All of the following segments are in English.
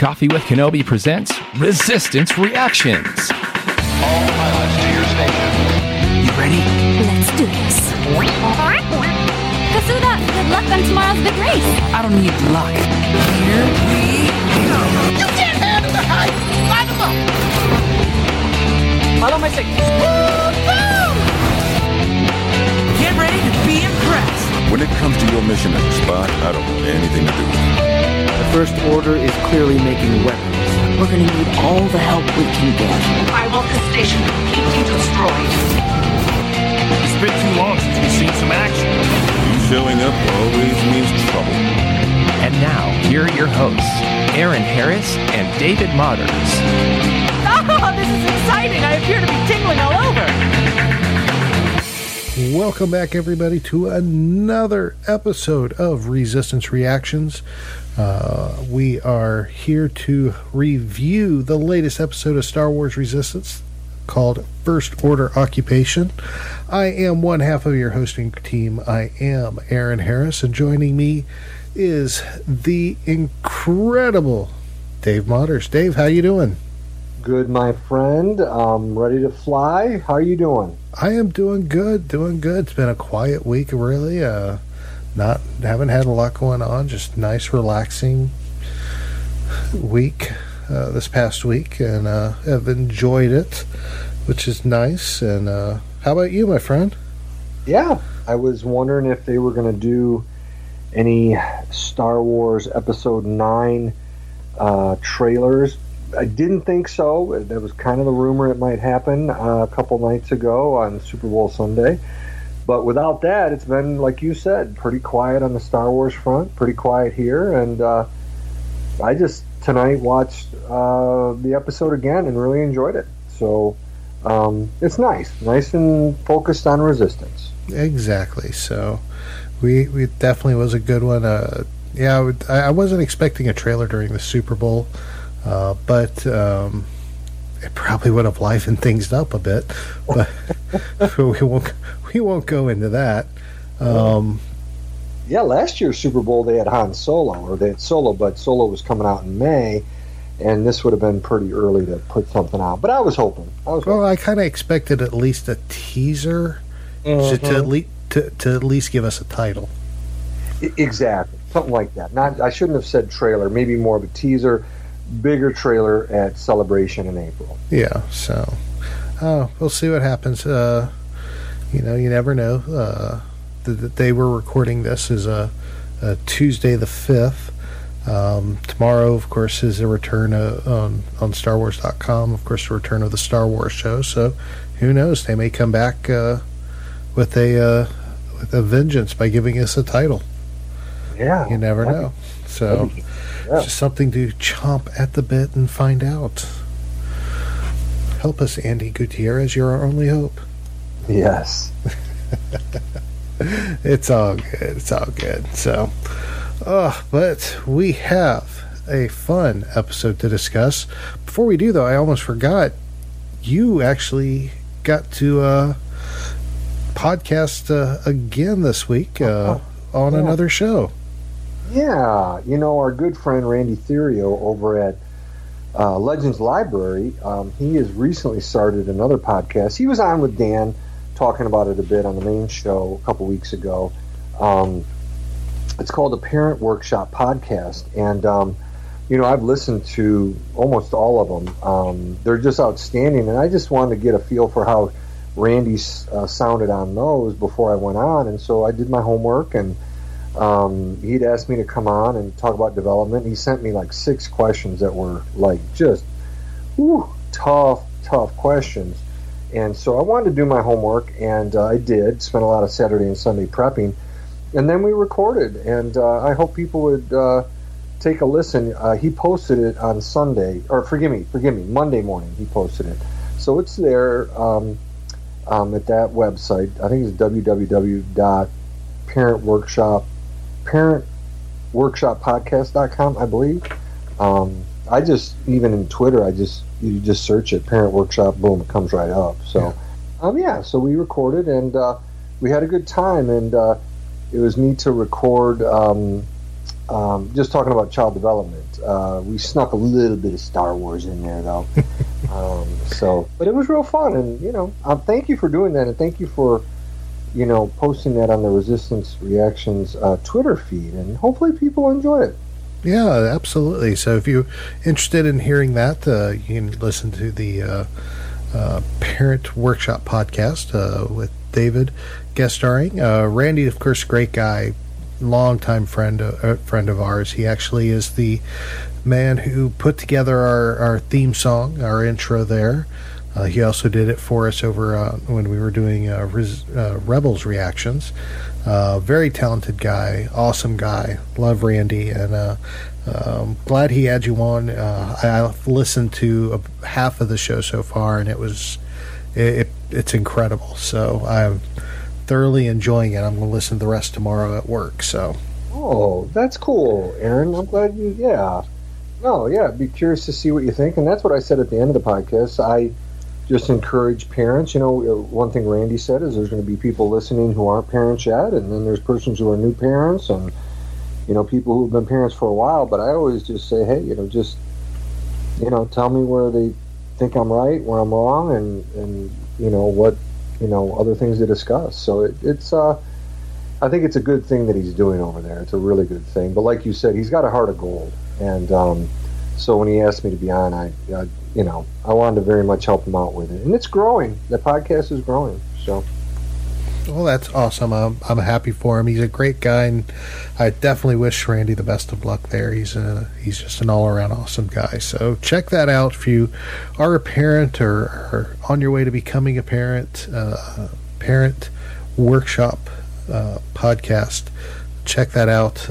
Coffee with Kenobi presents Resistance Reactions. All pilots to your station. You ready? Let's do this. Kasuda, good luck on tomorrow's big race. I don't need luck. Here we go. You can't handle the hype! Light them up! Follow my signals. Get ready to be impressed. When it comes to your mission at the spot, I don't want anything to do with it. The First Order is clearly making weapons. We're gonna need all the help we can get. I want the station completely destroyed. It's been too long since we've seen some action. You showing up always means trouble. And now, here are your hosts, Aaron Harris and David Motters. Oh, this is exciting. I appear to be tingling all over. Welcome back, everybody, to another episode of Resistance Reactions. We are here to review the latest episode of Star Wars Resistance called First Order Occupation. I am one half of your hosting team. I am Aaron Harris, and joining me is the incredible Dave Motters. Dave, how you doing? Good, my friend. Ready to fly. How are you doing? I am doing good. It's been a quiet week, really. Haven't had a lot going on. Just nice, relaxing week this past week, and have enjoyed it, which is nice. And how about you, my friend? Yeah, I was wondering if they were going to do any Star Wars Episode 9 trailers. I didn't think so. That was kind of the rumor it might happen a couple nights ago on Super Bowl Sunday. But without that, it's been, like you said, pretty quiet on the Star Wars front, pretty quiet here. And I just tonight watched the episode again and really enjoyed it. So it's nice and focused on Resistance. Exactly. So we definitely was a good one. I wasn't expecting a trailer during the Super Bowl. But it probably would have livened things up a bit, but we won't go into that. Yeah, last year's Super Bowl they had Han Solo, or they had Solo, but Solo was coming out in May, and this would have been pretty early to put something out. But I was hoping. Well, I kind of expected at least a teaser to at least give us a title. Exactly, something like that. I shouldn't have said trailer. Maybe more of a teaser. Bigger trailer at Celebration in April. Yeah, so we'll see what happens. You never know. They were recording this as a Tuesday the 5th. Tomorrow, of course, is a return on StarWars.com. Of course, the return of the Star Wars show. So who knows? They may come back with a vengeance by giving us a title. Yeah, you never know. So. Yeah. Just something to chomp at the bit and find out. Help us, Andy Gutierrez. You're our only hope. Yes. It's all good. So, but we have a fun episode to discuss. Before we do, though, I almost forgot. You actually got to podcast again this week on another show. Yeah, our good friend Randy Therio over at Legends Library, he has recently started another podcast. He was on with Dan talking about it a bit on the main show a couple weeks ago. It's called the Parent Workshop Podcast, and I've listened to almost all of them. They're just outstanding, and I just wanted to get a feel for how Randy sounded on those before I went on, and so I did my homework, and he'd asked me to come on and talk about development. He sent me like 6 questions that were like just tough questions. And so I wanted to do my homework, and I did. Spent a lot of Saturday and Sunday prepping. And then we recorded, and I hope people would take a listen. He posted it on Sunday, or forgive me, Monday morning he posted it. So it's there at that website. I think it's parentworkshoppodcast.com, I believe. I just, even in Twitter, you just search it, Parent Workshop, boom, it comes right up. So, so we recorded, and we had a good time, and it was neat to record just talking about child development. We snuck a little bit of Star Wars in there, though. But it was real fun, and thank you for doing that, and thank you for posting that on the Resistance Reactions Twitter feed, and hopefully people enjoy it. Yeah, absolutely. So if you're interested in hearing that, you can listen to the Parent Workshop podcast with David guest starring. Randy, of course, great guy, longtime friend of ours. He actually is the man who put together our theme song, our intro there. He also did it for us over when we were doing Rebels reactions. Very talented guy, awesome guy. Love Randy, and glad he had you on. I've listened to half of the show so far, and it's incredible. So I'm thoroughly enjoying it. I'm going to listen to the rest tomorrow at work. So. Oh, that's cool, Aaron. I'm glad you. Yeah. No, yeah. I'd be curious to see what you think, and that's what I said at the end of the podcast. I just encourage parents. One thing Randy said is there's going to be people listening who aren't parents yet, and then there's persons who are new parents, and people who've been parents for a while. But I always just say, hey, just tell me where they think I'm right, where I'm wrong, and what other things to discuss. So it's I think it's a good thing that he's doing over there. It's a really good thing. But like you said, he's got a heart of gold, and so when he asked me to be on, I wanted to very much help him out with it, and it's growing. The podcast is growing. So, well, that's awesome. I'm happy for him. He's a great guy, and I definitely wish Randy the best of luck there. He's just an all around awesome guy. So check that out if you are a parent or are on your way to becoming a parent. Parent Workshop podcast. Check that out.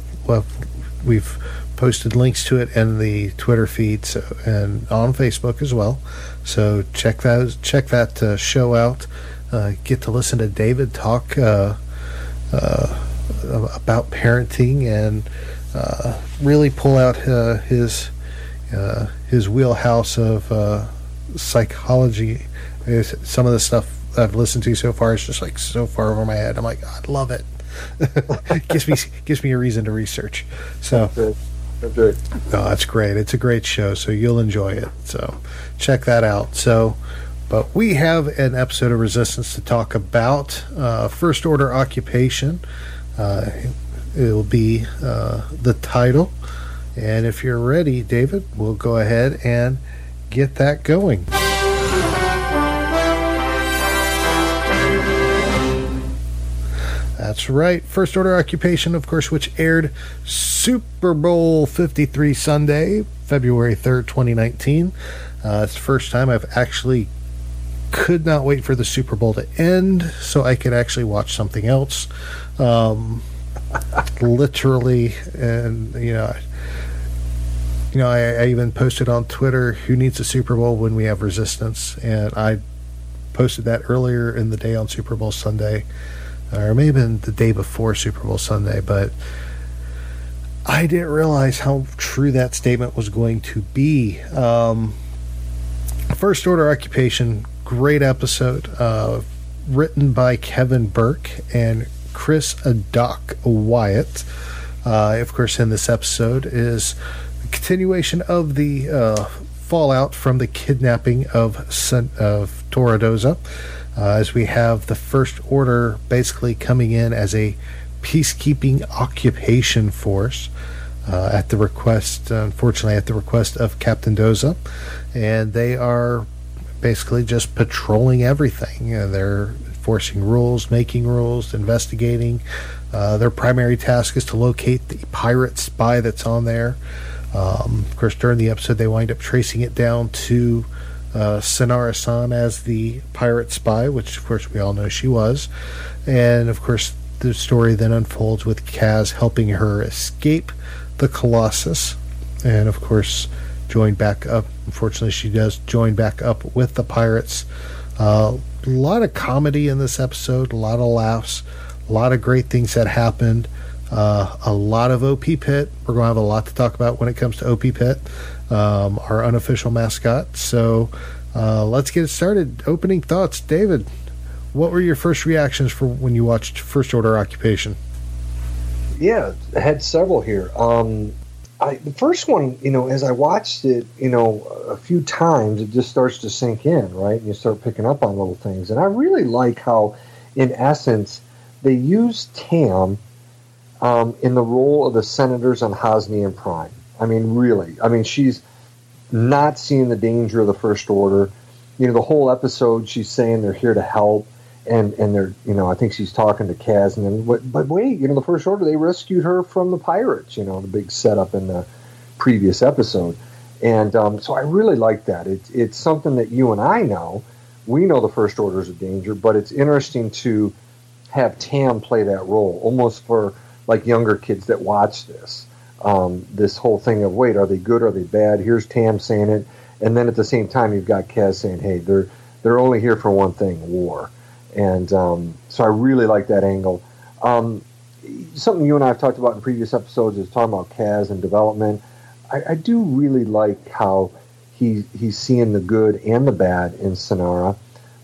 We've posted links to it in the Twitter feed, and on Facebook as well. So check that show out. Get to listen to David talk about parenting, and really pull out his wheelhouse of psychology. Some of the stuff I've listened to so far is just like so far over my head. I'm like, I love it. gives me a reason to research. So. That's right. No, that's great. It's a great show, so you'll enjoy it. So check that out. But we have an episode of Resistance to talk about. First Order Occupation. It'll be the title. And if you're ready, David, we'll go ahead and get that going. That's right. First Order Occupation, of course, which aired Super Bowl 53 Sunday, February 3rd, 2019. It's the first time I've actually could not wait for the Super Bowl to end so I could actually watch something else. Literally, and I even posted on Twitter, who needs a Super Bowl when we have Resistance? And I posted that earlier in the day on Super Bowl Sunday. Or maybe the day before Super Bowl Sunday, but I didn't realize how true that statement was going to be. First Order Occupation, great episode, written by Kevin Burke and Chris Doc Wyatt. Of course, in this episode is a continuation of the fallout from the kidnapping of Toradoza. As we have the First Order basically coming in as a peacekeeping occupation force at the request of Captain Doza, and they are basically just patrolling everything. They're enforcing rules, making rules, investigating. Their primary task is to locate the pirate spy that's on there. Of course, during the episode, they wind up tracing it down to Sonara-san as the pirate spy, which of course we all know she was. And of course the story then unfolds with Kaz helping her escape the Colossus, and of course join back up. Unfortunately, she does join back up with the pirates. A lot of comedy in this episode, a lot of laughs, a lot of great things that happened. A lot of OP Pit. We're going to have a lot to talk about when it comes to OP Pit, our unofficial mascot. So let's get it started. Opening thoughts, David. What were your first reactions for when you watched First Order Occupation? Yeah, I had several here. The first one, as I watched it, a few times, it just starts to sink in, right? And you start picking up on little things. And I really like how, in essence, they use Tam in the role of the senators on Hosni and Prime. I mean, really. I mean, she's not seeing the danger of the First Order. The whole episode, she's saying they're here to help. And they're, I think she's talking to Kaz, and then, but wait, the First Order, they rescued her from the pirates, the big setup in the previous episode. And so I really like that. It's something that you and I know. We know the First Order is a danger, but it's interesting to have Tam play that role, almost for like younger kids that watch this. This whole thing of, wait, are they good, are they bad? Here's Tam saying it, and then at the same time, you've got Kaz saying, hey, they're only here for one thing, war. And so I really like that angle. Something you and I have talked about in previous episodes is talking about Kaz and development. I do really like how he's seeing the good and the bad in Synara,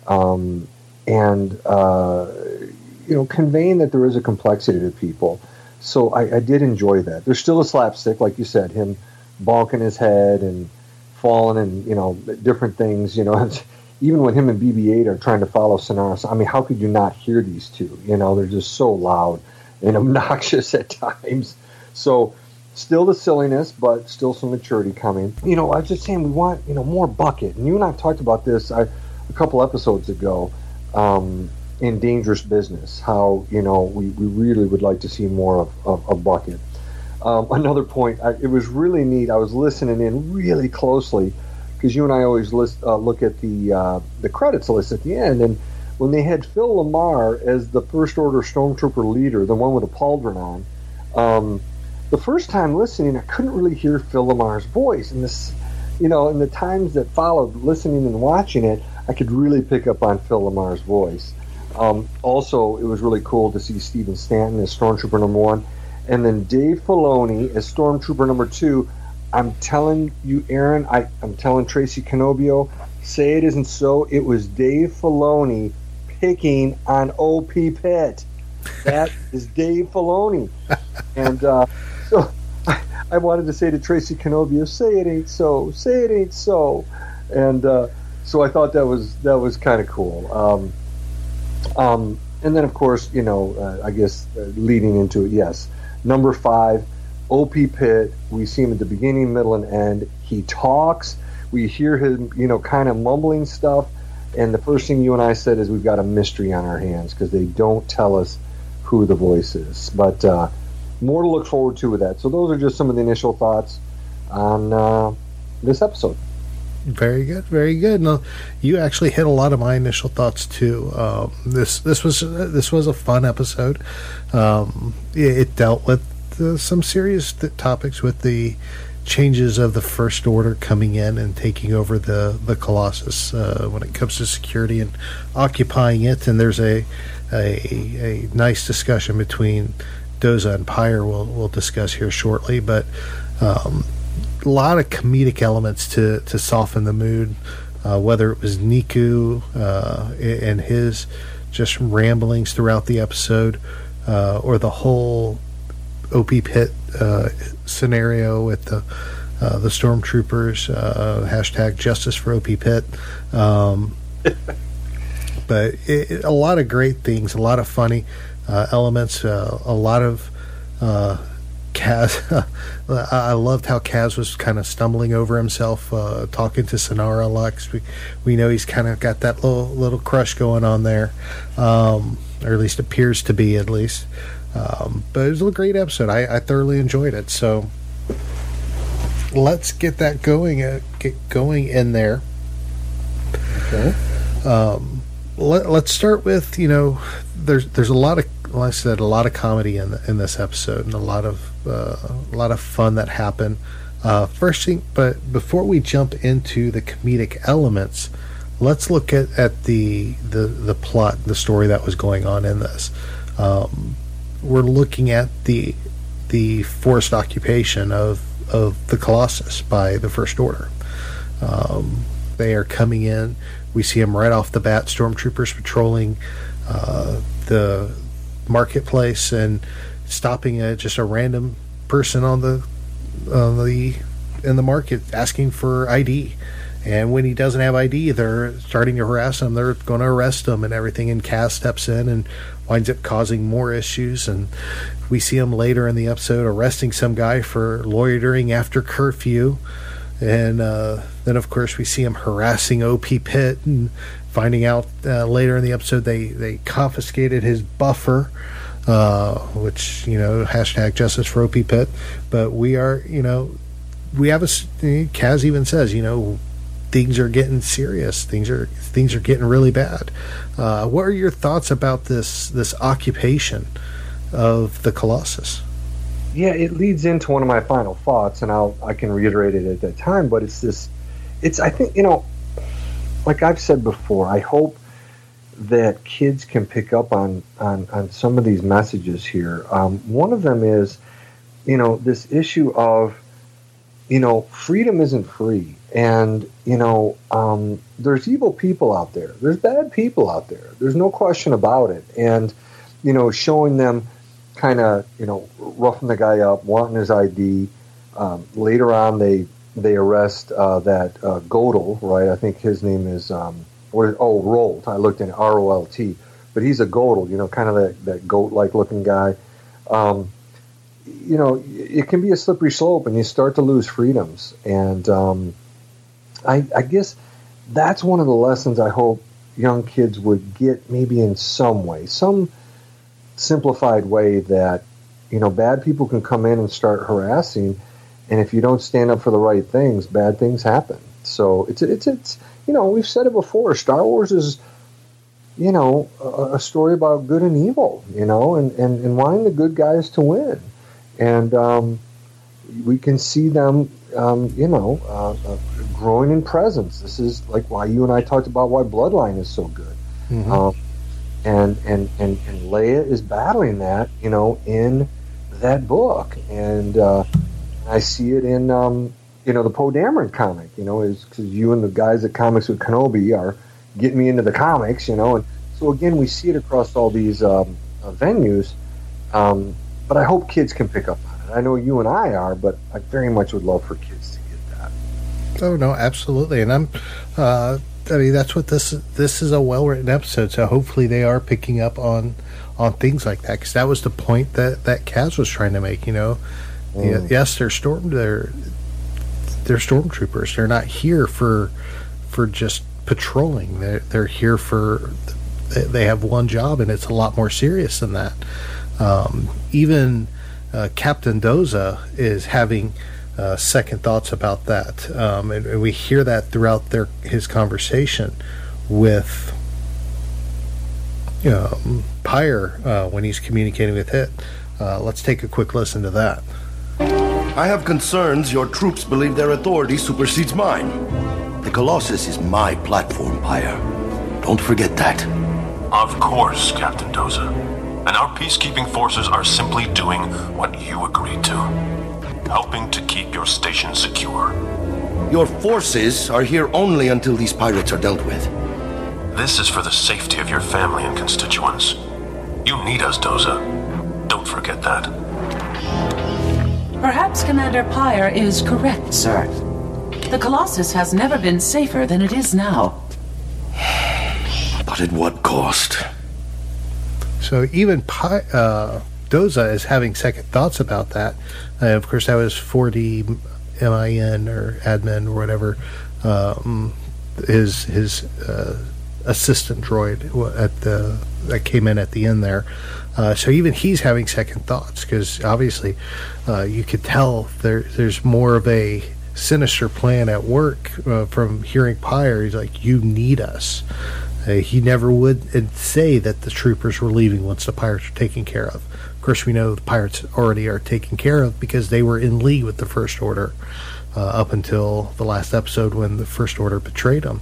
and conveying that there is a complexity to people. So I did enjoy that. There's still a slapstick, like you said, him bonking his head and falling and different things. Even when him and BB-8 are trying to follow Synara, I mean, how could you not hear these two? They're just so loud and obnoxious at times. So still the silliness, but still some maturity coming. I was just saying we want, more Bucket. And you and I talked about this a couple episodes ago in Dangerous Business, how, we really would like to see more of Bucket. Another point, it was really neat. I was listening in really closely, because you and I always look at the credits list at the end, and when they had Phil Lamar as the First Order Stormtrooper leader, the one with the pauldron on, the first time listening, I couldn't really hear Phil Lamar's voice. And this, in the times that followed, listening and watching it, I could really pick up on Phil Lamar's voice. Also, it was really cool to see Stephen Stanton as Stormtrooper number 1, and then Dave Filoni as Stormtrooper number 2. I'm telling you, Aaron, I'm telling Tracy Canobio, say it isn't so. It was Dave Filoni picking on O.P. Pitt. That is Dave Filoni. And so I wanted to say to Tracy Canobio, say it ain't so. Say it ain't so. And so I thought that was kind of cool. And then, of course, I guess leading into it, yes. Number 5, O.P. Pitt, we see him at the beginning, middle, and end. He talks. We hear him, kind of mumbling stuff. And the first thing you and I said is we've got a mystery on our hands because they don't tell us who the voice is. But more to look forward to with that. So those are just some of the initial thoughts on this episode. Very good, very good. No, you actually hit a lot of my initial thoughts too. This was a fun episode. It dealt with some serious topics with the changes of the First Order coming in and taking over the Colossus when it comes to security and occupying it. And there's a nice discussion between Doza and Pyre we'll discuss here shortly. But a lot of comedic elements to soften the mood, whether it was Niku and his just ramblings throughout the episode, or the whole O.P. Pitt scenario with the stormtroopers, hashtag justice for O.P. Pitt. But a lot of great things, a lot of funny elements, a lot of Kaz. I loved how Kaz was kind of stumbling over himself, talking to Synara a lot, 'cause we know he's kind of got that little crush going on there, or at least appears to be, at least. But it was a great episode. I thoroughly enjoyed it. So let's get that going. Get going in there. Okay. Let's start with, there's a lot of, like I said, a lot of comedy in this episode, and a lot of fun that happened. First thing, but before we jump into the comedic elements, let's look at the plot, the story that was going on in this. We're looking at the forced occupation of the Colossus by the First Order. They are coming in. We see them right off the bat, stormtroopers patrolling the marketplace, and stopping just a random person in the market asking for ID. And when he doesn't have ID, they're starting to harass him. They're going to arrest him and everything. And Kaz steps in and winds up causing more issues. And we see him later in the episode arresting some guy for loitering after curfew. And then, of course, we see him harassing O.P. Pitt and finding out later in the episode they confiscated his buffer, which, hashtag justice for O.P. Pitt. But we have Kaz even says, things are getting serious. Things are getting really bad. What are your thoughts about this occupation of the Colossus? Yeah, it leads into one of my final thoughts, and I can reiterate it at that time. But I think like I've said before, I hope that kids can pick up on some of these messages here. One of them is, this issue of, freedom isn't free. And, there's evil people out there. There's bad people out there. There's no question about it. And, showing them kind of, roughing the guy up, wanting his ID. Later on, they arrest that Godel, right? I think his name is, Rolt. I looked in Rolt. But he's a Godel, kind of that goat-like looking guy. It can be a slippery slope, and you start to lose freedoms. And I guess that's one of the lessons I hope young kids would get, maybe in some way, some simplified way, that bad people can come in and start harassing, and if you don't stand up for the right things, bad things happen. So it's we've said it before. Star Wars is a story about good and evil, and wanting the good guys to win, and we can see them growing in presence. This is like why you and I talked about why Bloodline is so good. Mm-hmm. And Leia is battling that, in that book. And I see it in, the Poe Dameron comic, is because you and the guys at Comics with Kenobi are getting me into the comics, And so, again, we see it across all these venues. But I hope kids can pick up on it. I know you and I are, but I very much would love for kids to get that. Oh, no, absolutely. And that's what this is, a well-written episode, so hopefully they are picking up on things like that, because that was the point that Kaz was trying to make. Yes, they're stormtroopers. They're not here for just patrolling. They're here for, they have one job, and it's a lot more serious than that. Even Captain Doza is having second thoughts about that, and we hear that throughout his conversation with Pyre when he's communicating with Hit. Let's take a quick listen to that. I have concerns your troops believe their authority supersedes mine. The Colossus is my platform, Pyre. Don't forget that. Of course, Captain Doza. And our peacekeeping forces are simply doing what you agreed to. Helping to keep your station secure. Your forces are here only until these pirates are dealt with. This is for the safety of your family and constituents. You need us, Doza. Don't forget that. Perhaps Commander Pyre is correct, sir. The Colossus has never been safer than it is now. But at what cost? So even Doza is having second thoughts about that. Of course, that was 4D MIN or admin or whatever, his assistant droid that came in at the end there. So even he's having second thoughts, because obviously you could tell there's more of a sinister plan at work from hearing Pyre. He's like, you need us. He never would say that the troopers were leaving once the pirates were taken care of. Of course, we know the pirates already are taken care of because they were in league with the First Order up until the last episode when the First Order betrayed them.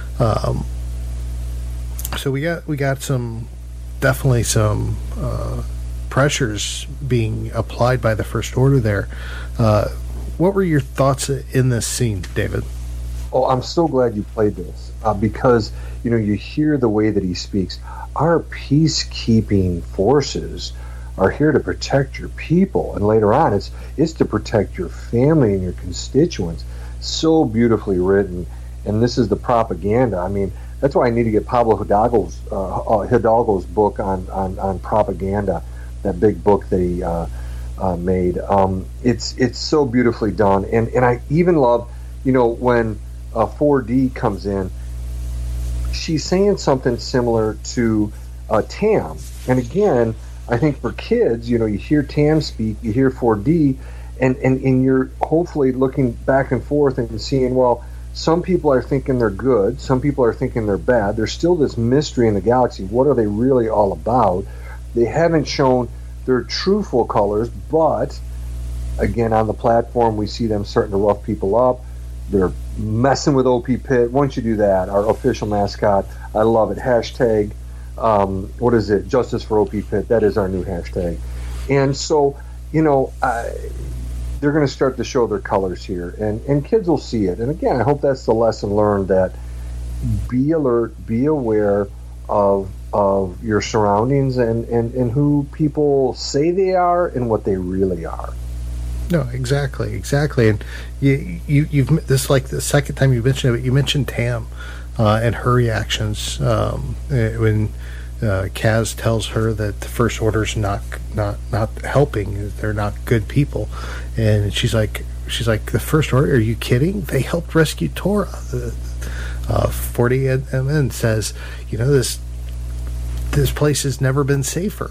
So we got definitely some pressures being applied by the First Order there. What were your thoughts in this scene, David? Oh, I'm so glad you played this because you hear the way that he speaks. Our peacekeeping forces are here to protect your people, and later on it's to protect your family and your constituents. So beautifully written, and this is the propaganda. I mean, that's why I need to get Pablo Hidalgo's book on propaganda, that big book that he made. It's so beautifully done, and I even love, when 4D comes in, she's saying something similar to Tam, and again, I think for kids, you hear Tam speak, you hear 4D, and you're hopefully looking back and forth and seeing, well, some people are thinking they're good, some people are thinking they're bad. There's still this mystery in the galaxy. What are they really all about? They haven't shown their truthful colors, but again, on the platform, we see them starting to rough people up. They're messing with OP Pitt. Once you do that, our official mascot, I love it. Hashtag, what is it? Justice for OP Pitt. That is our new hashtag. And so, they're going to start to show their colors here, and kids will see it. And again, I hope that's the lesson learned, that be alert, be aware of your surroundings and who people say they are and what they really are. No, exactly. And you've this is like the second time you mentioned it. But you mentioned Tam and her reactions when Kaz tells her that the First Order's not helping. They're not good people, and she's like, the First Order? Are you kidding? They helped rescue Torah. 40MN says, this place has never been safer,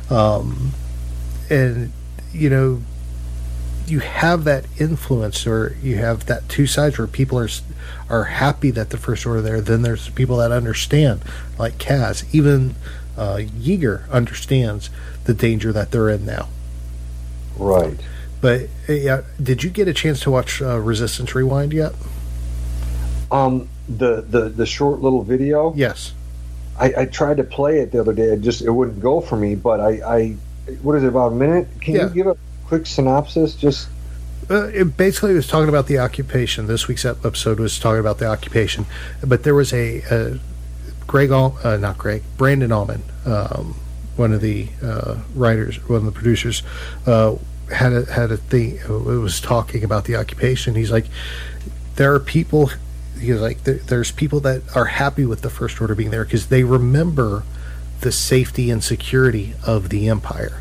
and you have that influence, or you have that two sides where people are happy that the First Order there. Then there's people that understand, like Kaz. Even Yeager understands the danger that they're in now. Right. But did you get a chance to watch Resistance Rewind yet? The short little video. Yes. I tried to play it the other day. It wouldn't go for me. But I what is it, about a minute? Can you give a quick synopsis? Just it basically was talking about the occupation. This week's episode was talking about the occupation, but there was a Brandon Allman, one of the writers, one of the producers, had a thing. It was talking about the occupation. He's like, there are people. He's like, there's people that are happy with the First Order being there because they remember the safety and security of the Empire.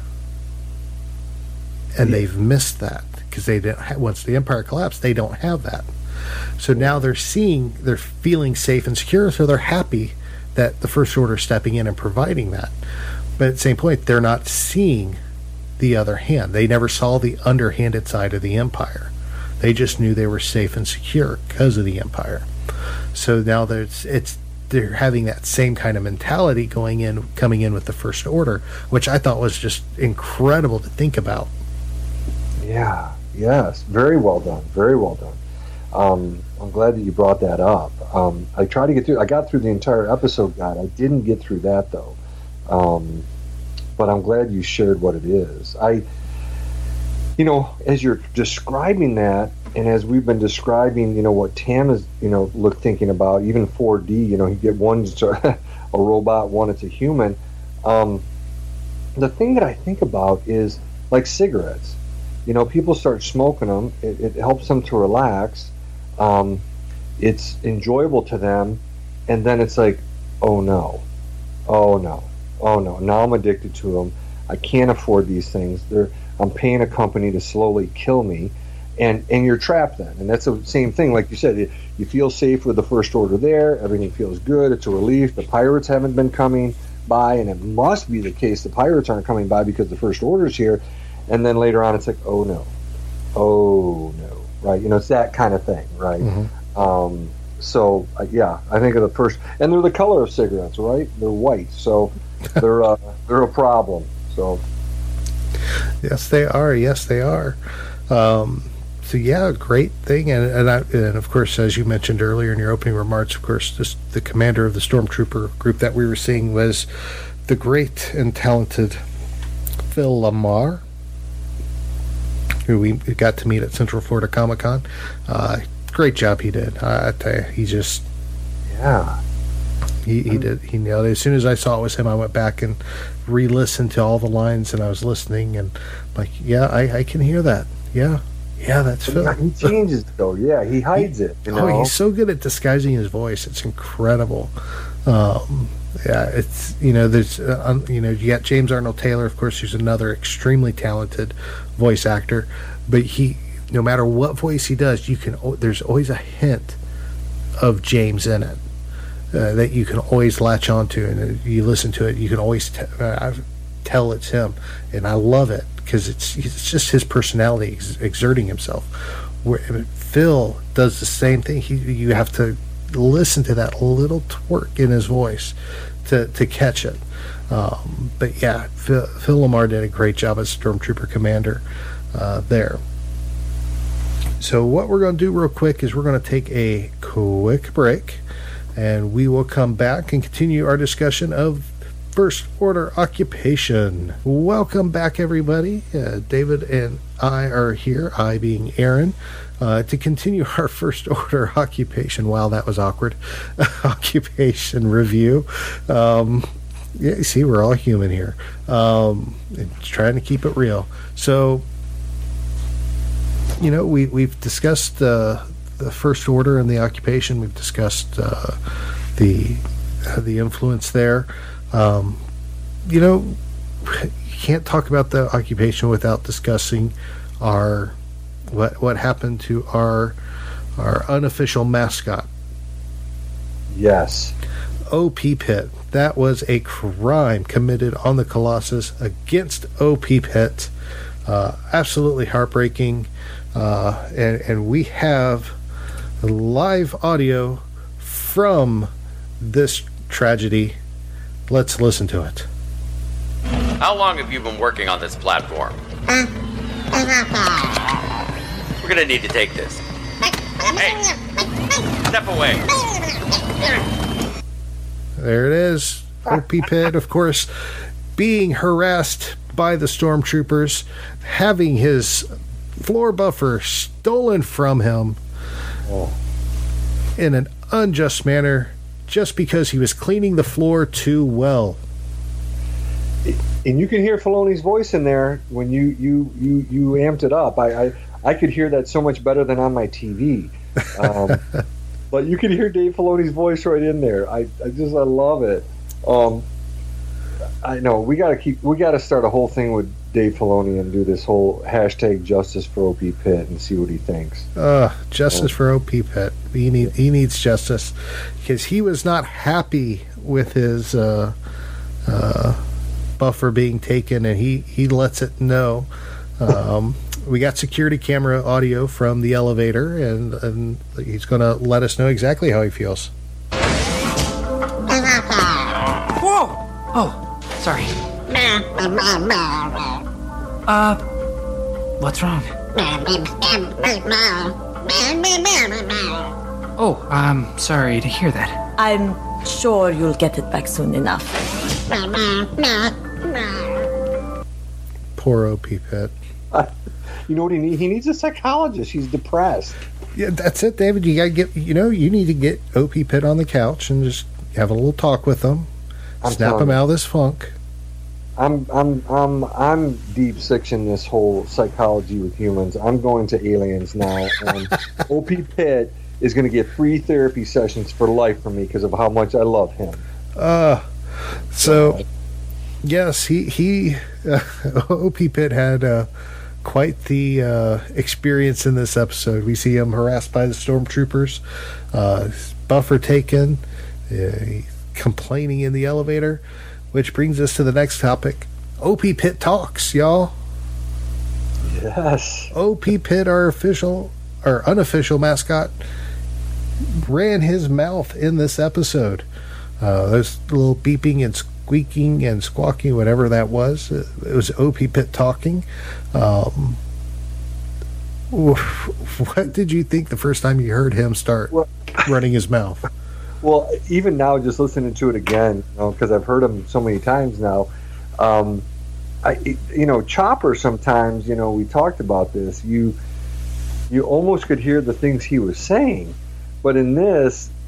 And they've missed that because they didn't. Once the Empire collapsed, they don't have that. So now they're feeling safe and secure. So they're happy that the First Order is stepping in and providing that. But at the same point, they're not seeing the other hand. They never saw the underhanded side of the Empire. They just knew they were safe and secure because of the Empire. So now they're having that same kind of mentality coming in with the First Order, which I thought was just incredible to think about. Yeah, yes, very well done, very well done. I'm glad that you brought that up. I tried to get through. I got through the entire episode guide. I didn't get through that though, but I'm glad you shared what it is. As you're describing that, and as we've been describing, what Tam is, thinking about, even 4D, you get one's a robot, one it's a human. The thing that I think about is like cigarettes. People start smoking them. It helps them to relax. It's enjoyable to them, and then it's like, oh no. Now I'm addicted to them. I can't afford these things. I'm paying a company to slowly kill me, and you're trapped then. And that's the same thing, like you said. You feel safe with the First Order there. Everything feels good. It's a relief. The pirates haven't been coming by, and it must be the case the pirates aren't coming by because the First Order's here. And then later on, it's like, oh no, right? It's that kind of thing, right? Mm-hmm. So I think of the first, and they're the color of cigarettes, right? They're white, so they're a problem. So yes, they are. So yeah, great thing, and of course, as you mentioned earlier in your opening remarks, of course, the commander of the Stormtrooper group that we were seeing was the great and talented Phil LaMarr, who we got to meet at Central Florida Comic-Con. Great job he did. I tell you, he just... Yeah. He did. He nailed it. As soon as I saw it was him, I went back and re-listened to all the lines, and I was listening, and like, yeah, I can hear that. Yeah, that's Phil. He changes though. Yeah, he hides it. You know? Oh, he's so good at disguising his voice. It's incredible. Yeah, it's there's you got James Arnold Taylor, of course, who's another extremely talented voice actor, but no matter what voice he does, there's always a hint of James in it. That you can always latch onto, and you listen to it, you can always tell it's him, and I love it because it's just his personality exerting himself. Where Phil does the same thing. You have to listen to that little twerk in his voice to catch it. But yeah, Phil LaMarr did a great job as Stormtrooper Commander there. So what we're going to do real quick is we're going to take a quick break, and we will come back and continue our discussion of First Order Occupation. Welcome back, everybody. David and I are here, I being Aaron, to continue our First Order Occupation. Wow, that was awkward. Occupation review. Yeah, you see, we're all human here. Trying to keep it real. So, we've discussed the First Order and the occupation. We've discussed the influence there. You can't talk about the occupation without discussing what happened to our unofficial mascot. Yes. OP Pit. That was a crime committed on the Colossus against OP Pit. Absolutely heartbreaking. And we have live audio from this tragedy. Let's listen to it. How long have you been working on this platform? We're gonna need to take this. Hey, step away. There it is. OP Pit, of course, being harassed by the stormtroopers, having his floor buffer stolen from him in an unjust manner, just because he was cleaning the floor too well. And you can hear Filoni's voice in there when you amped it up. I could hear that so much better than on my TV. But you can hear Dave Filoni's voice right in there. I love it. I know we got to start a whole thing with Dave Filoni and do this whole hashtag justice for OP Pit and see what he thinks. Justice for OP Pit. He needs justice because he was not happy with his buffer being taken, and he lets it know. We got security camera audio from the elevator, and he's going to let us know exactly how he feels. Whoa! Oh, sorry. What's wrong? Oh, I'm sorry to hear that. I'm sure you'll get it back soon enough. Poor OP Pit. You know what he needs? He needs a psychologist. He's depressed. Yeah, that's it, David. You got to get. You need to get OP Pit on the couch and just have a little talk with him. Snap him out of this funk. I'm deep six in this whole psychology with humans. I'm going to aliens now, and OP Pit is going to get free therapy sessions for life from me because of how much I love him. So yes, he OP Pit had quite the experience in this episode. We see him harassed by the stormtroopers, buffer taken, complaining in the elevator, which brings us to the next topic. OP Pit talks, y'all. Yes. OP Pit, our unofficial mascot, ran his mouth in this episode. There's a little beeping and squeaking and squawking, whatever that was. It was OP Pit talking. What did you think the first time you heard him start running his mouth? Well, even now, just listening to it again, because I've heard him so many times now. Chopper sometimes, we talked about this. You almost could hear the things he was saying, but in this,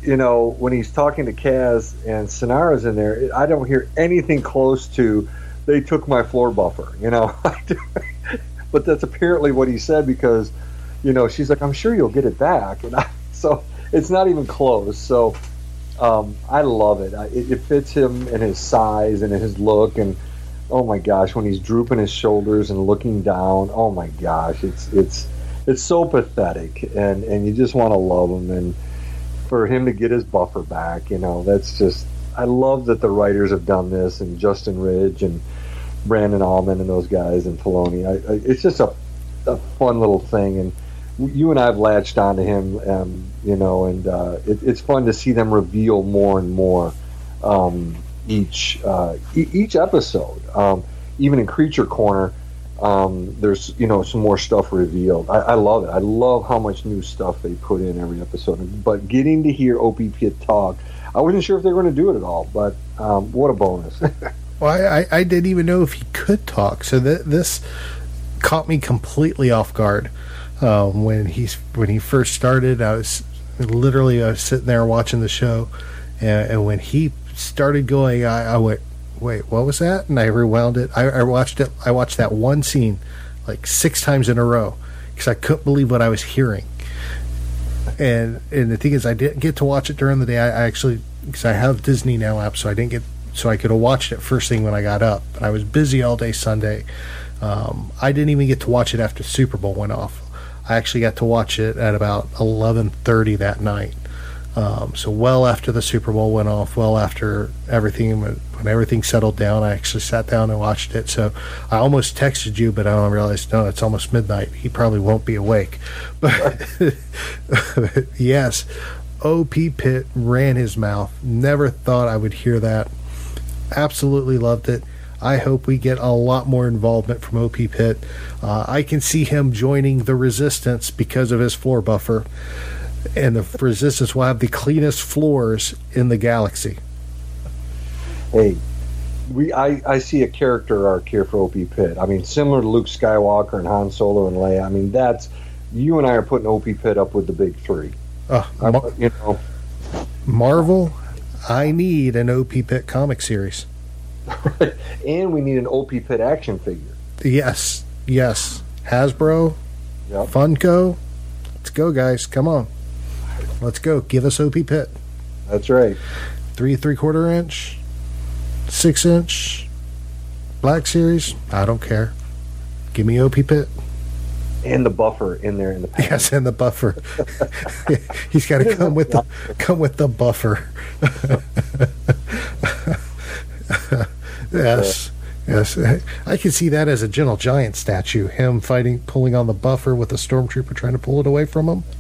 you know, when he's talking to Kaz and Sonara's in there, I don't hear anything close to, they took my floor buffer, you know. But that's apparently what he said because, you know, she's like, I'm sure you'll get it back. And so it's not even close. So I love it. It fits him and his size and his look. And, oh, my gosh, when he's drooping his shoulders and looking down, oh, my gosh, it's so pathetic. And you just want to love him. And for him to get his buffer back, you know, that's just, I love that the writers have done this, and Justin Ridge and Brandon Allman and those guys and Filoni. It's just a fun little thing, and you and I have latched onto him, you know, and it's fun to see them reveal more and more each episode. Even in Creature Corner, there's, you know, some more stuff revealed. I love it. I love how much new stuff they put in every episode. But getting to hear Opie Pitt talk, I wasn't sure if they were going to do it at all, but what a bonus. Well, I didn't even know if he could talk, so this caught me completely off guard. When he first started, I was sitting there watching the show, and when he started going, I went, wait, what was that? And I rewound it. I watched that one scene like 6 times in a row because I couldn't believe what I was hearing. And the thing is, I didn't get to watch it during the day. I actually, because I have Disney Now app, so I could have watched it first thing when I got up. But I was busy all day Sunday. I didn't even get to watch it after Super Bowl went off. I actually got to watch it at about 11:30 that night. So well after the Super Bowl went off, well after everything, when everything settled down, I actually sat down and watched it. So I almost texted you, but I realized, no, it's almost midnight. He probably won't be awake. But yes, O.P. Pitt ran his mouth. Never thought I would hear that. Absolutely loved it. I hope we get a lot more involvement from O.P. Pitt. I can see him joining the Resistance because of his floor buffer. And the Resistance will have the cleanest floors in the galaxy. Hey, I see a character arc here for O.P. Pitt. I mean, similar to Luke Skywalker and Han Solo and Leia. I mean, you and I are putting O.P. Pitt up with the big three. You know, Marvel, I need an O.P. Pitt comic series. Right. And we need an O.P. Pitt action figure. Yes. Hasbro, yep. Funko. Let's go, guys. Come on. Let's go. Give us O.P. Pitt. That's right. 3 3/4 inch, 6 inch, Black Series. I don't care. Give me O.P. Pitt. And the buffer in there in the pack. Yes, and the buffer. He's got to come with the buffer. Yes. I can see that as a Gentle Giant statue. Him pulling on the buffer with a stormtrooper trying to pull it away from him.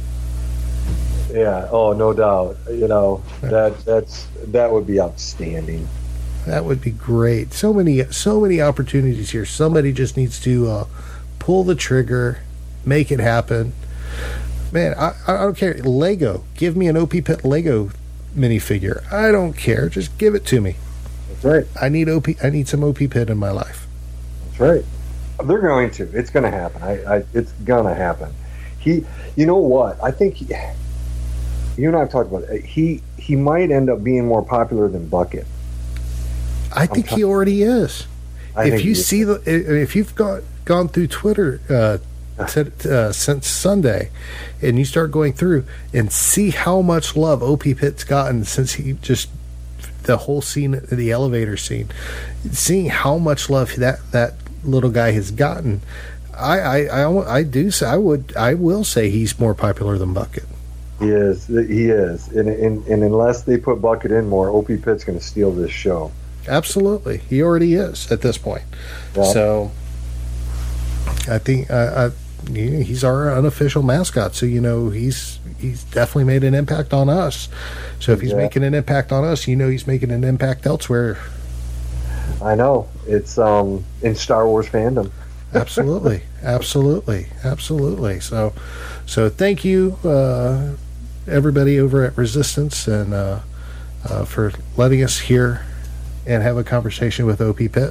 Yeah. Oh, no doubt. You know, that would be outstanding. That would be great. So many opportunities here. Somebody just needs to pull the trigger, make it happen. Man, I don't care. Lego. Give me an O.P. Pitt Lego minifigure. I don't care. Just give it to me. That's right. I need some O.P. Pitt in my life. That's right. They're going to. It's going to happen. It's going to happen. You know what? I think you and I have talked about it. He might end up being more popular than Bucket. I think he already is. If you've gone through Twitter since Sunday, and you start going through and see how much love O.P. Pitt's gotten since the whole scene, the elevator scene, seeing how much love that little guy has gotten, I will say he's more popular than Bucket. He is, and unless they put Bucket in more, O.P. Pitt's going to steal this show. Absolutely, he already is at this point. Yeah. So I think he's our unofficial mascot. So he's definitely made an impact on us. So if he's making an impact on us, he's making an impact elsewhere. I know it's in Star Wars fandom. Absolutely. So thank you, everybody over at Resistance, and for letting us hear and have a conversation with O.P. Pitt.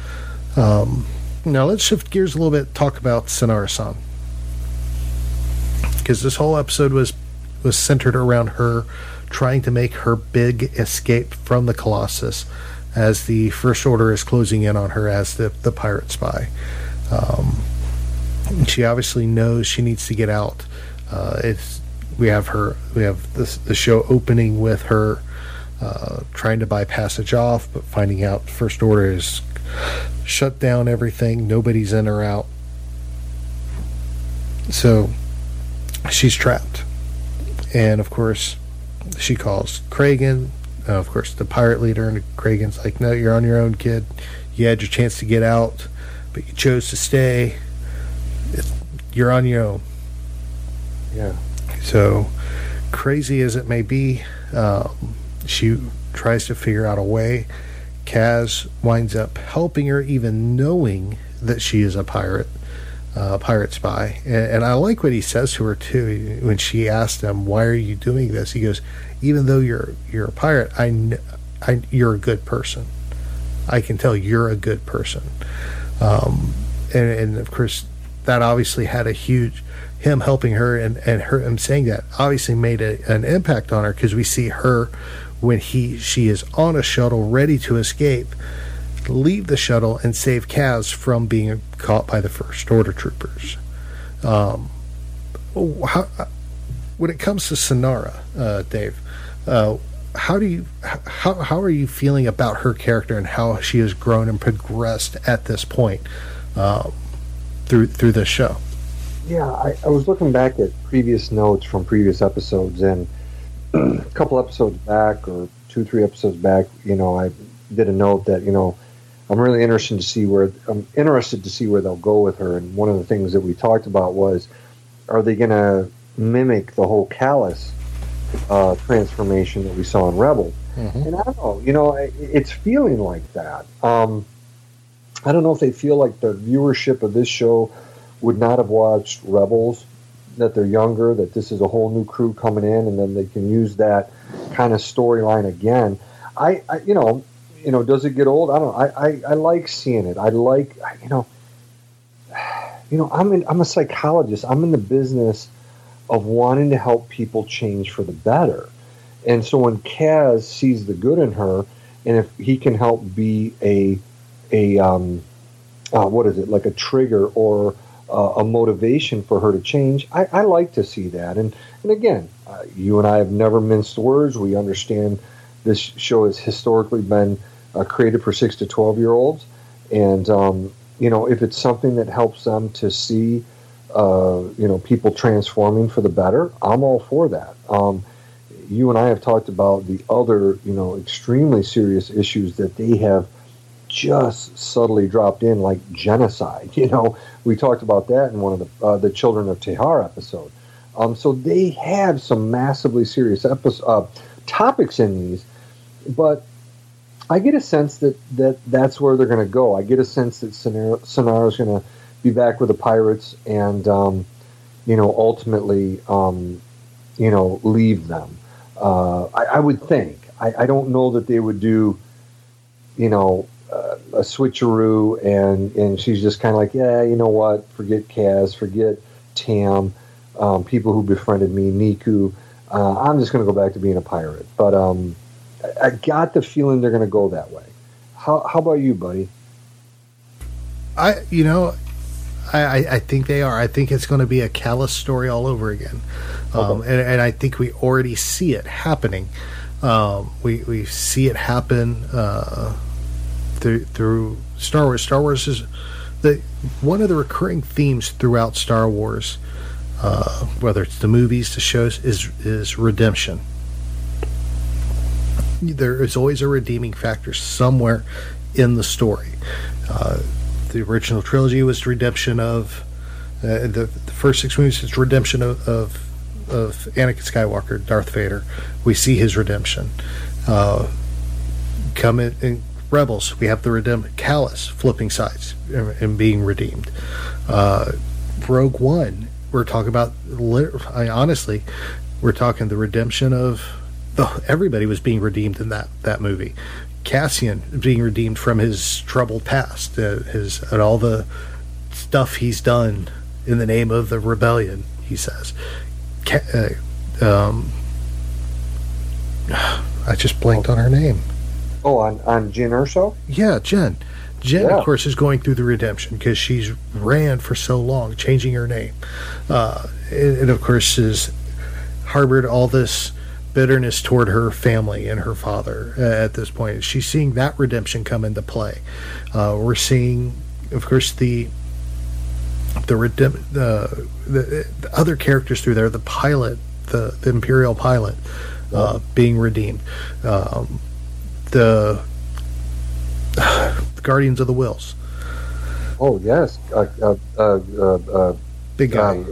Now let's shift gears a little bit, talk about Sonara-san. Because this whole episode was was centered around her trying to make her big escape from the Colossus as the First Order is closing in on her as the pirate spy. She obviously knows she needs to get out. We have the show opening with her trying to buy passage off, but finding out First Order is shut down everything. Nobody's in or out. So she's trapped. And of course, she calls Kragan, of course, the pirate leader, and Kragan's like, no, you're on your own, kid. You had your chance to get out, but you chose to stay. You're on your own. Yeah. So, crazy as it may be, she tries to figure out a way. Kaz winds up helping her, even knowing that she is a pirate spy. And I like what he says to her too when she asked him, "Why are you doing this?" He goes, "Even though you're a pirate, you're a good person. I can tell you're a good person." And of course, that obviously had a huge, him helping her and him saying that obviously made an impact on her, because we see her when she is on a shuttle ready to escape, leave the shuttle and save Kaz from being caught by the First Order troopers. When it comes to Synara, Dave, how are you feeling about her character and how she has grown and progressed at this point through this show? Yeah, I was looking back at previous notes from previous episodes, and a couple episodes back, or 2-3 episodes back, I did a note that I'm really interested to see where they'll go with her. And one of the things that we talked about was, are they going to mimic the whole Kallus transformation that we saw in Rebels? Mm-hmm. And I don't know, it's feeling like that. I don't know if they feel like the viewership of this show would not have watched Rebels, that they're younger, that this is a whole new crew coming in, and then they can use that kind of storyline again. I does it get old? I don't know. I like seeing it. I like, I'm a psychologist. I'm in the business of wanting to help people change for the better. And so when Kaz sees the good in her, and if he can help be like a trigger or a motivation for her to change, I like to see that. And again, you and I have never minced words. We understand this show has historically been created for 6 to 12-year-olds, and if it's something that helps them to see people transforming for the better, I'm all for that. You and I have talked about the other extremely serious issues that they have just subtly dropped in, like genocide. We talked about that in one of the Children of Tehar episode. So they have some massively serious topics in these, but I get a sense that's where they're going to go. I get a sense that Synara is going to be back with the pirates and, ultimately, leave them. I would think. I don't know that they would do, a switcheroo and she's just kind of like, yeah, you know what? Forget Kaz, forget Tam, people who befriended me, Niku. I'm just going to go back to being a pirate. But I got the feeling they're going to go that way. How about you, buddy? I think they are. I think it's going to be a Kallus story all over again. And I think we already see it happening. We see it happen through Star Wars. Star Wars is one of the recurring themes throughout Star Wars, whether it's the movies, the shows, is redemption. There is always a redeeming factor somewhere in the story. The original trilogy was redemption of the first 6 movies. Is redemption of Anakin Skywalker, Darth Vader. We see his redemption. Come in Rebels, we have the redemption. Kallus flipping sides and being redeemed. Rogue One, we're talking about. Honestly, we're talking the redemption of. Everybody was being redeemed in that movie. Cassian being redeemed from his troubled past, and all the stuff he's done in the name of the rebellion. He says, I just blanked on her name. Oh, on Jen Erso? Yeah, Jen. Jen, of course, is going through the redemption because she's ran for so long, changing her name. And of course, has harbored all this bitterness toward her family and her father at this point. She's seeing that redemption come into play. We're seeing, of course, the other characters through there, the pilot, the Imperial pilot, being redeemed. The Guardians of the Wills. Oh yes, big guy.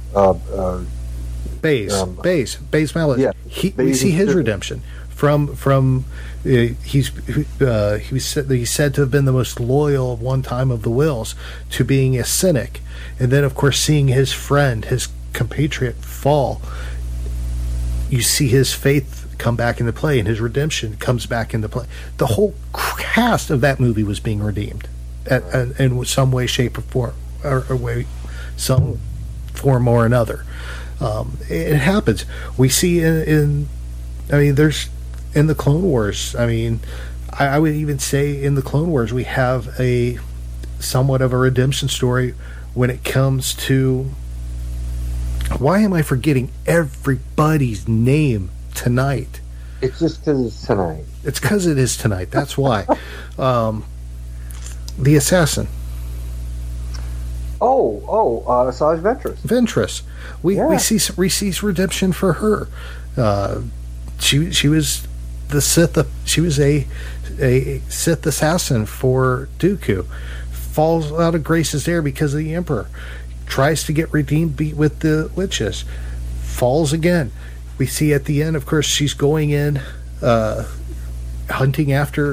Baze Mallet. Yeah, we see his redemption from he's said to have been the most loyal of one time of the Wills to being a cynic, and then of course seeing his friend, his compatriot fall. You see his faith come back into play, and his redemption comes back into play. The whole cast of that movie was being redeemed in some way, shape, or form, some form or another. It happens. We see there's in the Clone Wars. I mean, I would even say in the Clone Wars we have a somewhat of a redemption story when it comes to. Why am I forgetting everybody's name tonight? It's just because it's tonight. It's because it is tonight. That's why. The assassin. Asajj Ventress. Ventress. We see redemption for her. She was the Sith. She was a Sith assassin for Dooku. Falls out of graces there because of the Emperor. Tries to get redeemed, beat with the witches. Falls again. We see at the end, of course, she's going in, hunting after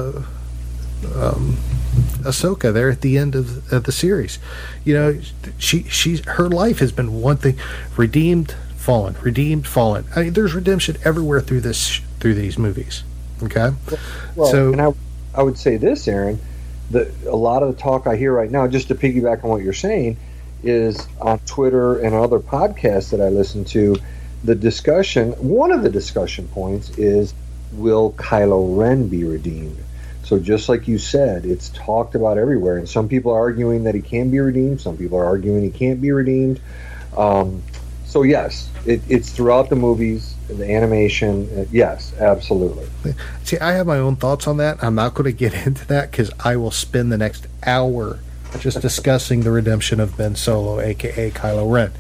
Ahsoka there at the end of the series. You know, her life has been one thing: redeemed, fallen, redeemed, fallen. I mean, there's redemption everywhere through these movies. Okay, and I would say this, Aaron, that a lot of the talk I hear right now, just to piggyback on what you're saying, is on Twitter and other podcasts that I listen to. One of the discussion points is, will Kylo Ren be redeemed? So just like you said, it's talked about everywhere, and some people are arguing that he can be redeemed, some people are arguing he can't be redeemed. So yes, it's throughout the movies, the animation. Yes, absolutely. See, I have my own thoughts on that. I'm not going to get into that because I will spend the next hour just discussing the redemption of Ben Solo, aka Kylo Ren.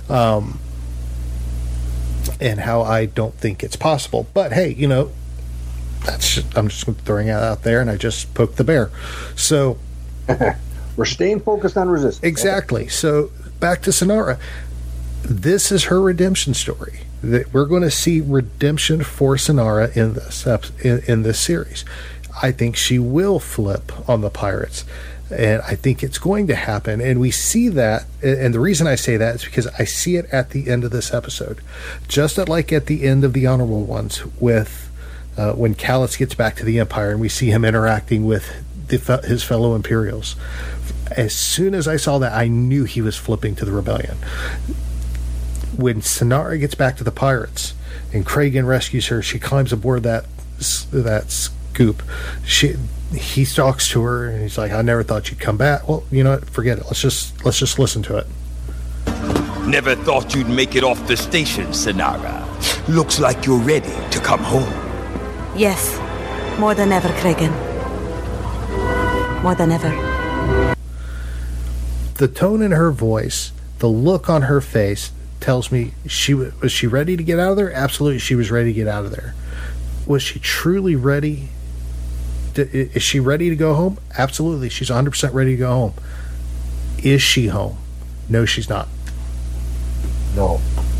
And how I don't think it's possible. But hey, you know, I'm just throwing it out there, and I just poked the bear. So we're staying focused on Resistance. Exactly. So back to Synara. This is her redemption story. That we're going to see redemption for Synara in this series. I think she will flip on the pirates. And I think it's going to happen. And we see that. And the reason I say that is because I see it at the end of this episode. Just like at the end of The Honorable Ones with when Kallus gets back to the Empire and we see him interacting with his fellow Imperials. As soon as I saw that, I knew he was flipping to the Rebellion. When Synara gets back to the pirates and Kragan rescues her, she climbs aboard that scoop. He talks to her and he's like, I never thought you'd come back. Well, you know what? Forget it. Let's just listen to it. Never thought you'd make it off the station, Synara. Looks like you're ready to come home. Yes. More than ever, Kragan. More than ever. The tone in her voice, the look on her face tells me was she ready to get out of there? Absolutely, she was ready to get out of there. Was she truly ready? Is she ready to go home? Absolutely. She's 100% ready to go home. Is she home? No, she's not. No,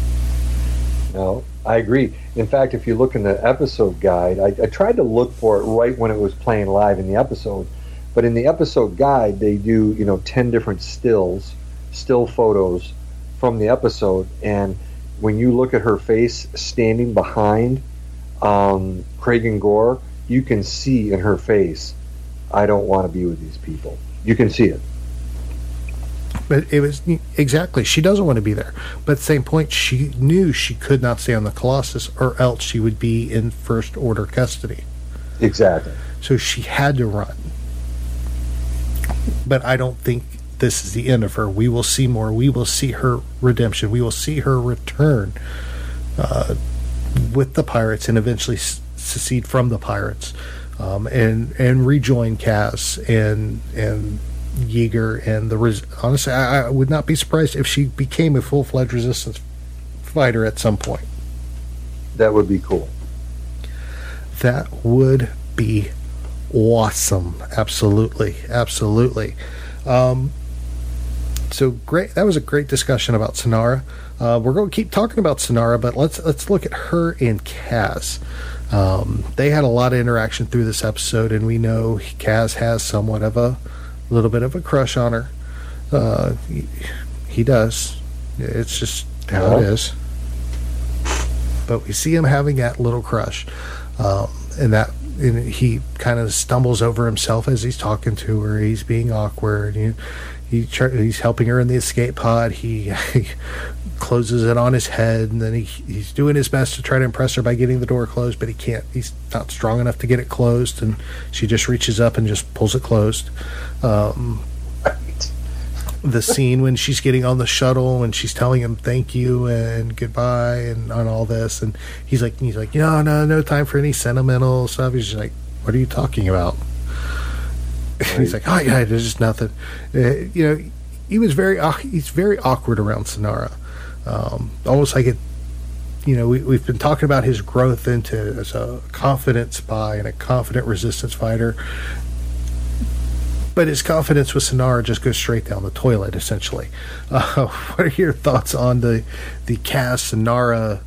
I agree. In fact, if you look in the episode guide, I tried to look for it right when it was playing live in the episode, but in the episode guide, they do, 10 different still photos from the episode, and when you look at her face standing behind Kragan Gore, you can see in her face, I don't want to be with these people. You can see it. But it was exactly, she doesn't want to be there. But at the same point, she knew she could not stay on the Colossus, or else she would be in First Order custody. Exactly. So she had to run. But I don't think this is the end of her. We will see more. We will see her redemption. We will see her return with the pirates and eventually secede from the pirates, and rejoin Kaz and Yeager and honestly, I would not be surprised if she became a full-fledged resistance fighter at some point. That would be cool. That would be awesome. Absolutely. So great. That was a great discussion about Synara. We're going to keep talking about Synara, but let's look at her and Kaz. They had a lot of interaction through this episode, and we know Kaz has somewhat of a little bit of a crush on her. He does. It's just how it is. But we see him having that little crush, and he kind of stumbles over himself as he's talking to her. He's being awkward. He's helping her in the escape pod. He closes it on his head, and then he's doing his best to try to impress her by getting the door closed, but he can't. He's not strong enough to get it closed, and she just reaches up and just pulls it closed. The scene when she's getting on the shuttle and she's telling him thank you and goodbye and on all this, and he's like no time for any sentimental stuff. He's just like, what are you talking about? Right. He's like, oh yeah, there's just nothing. He's very awkward around Synara. Almost like it. We've been talking about his growth as a confident spy and a confident resistance fighter. But his confidence with Synara just goes straight down the toilet, essentially. What are your thoughts on the Kaz-Synara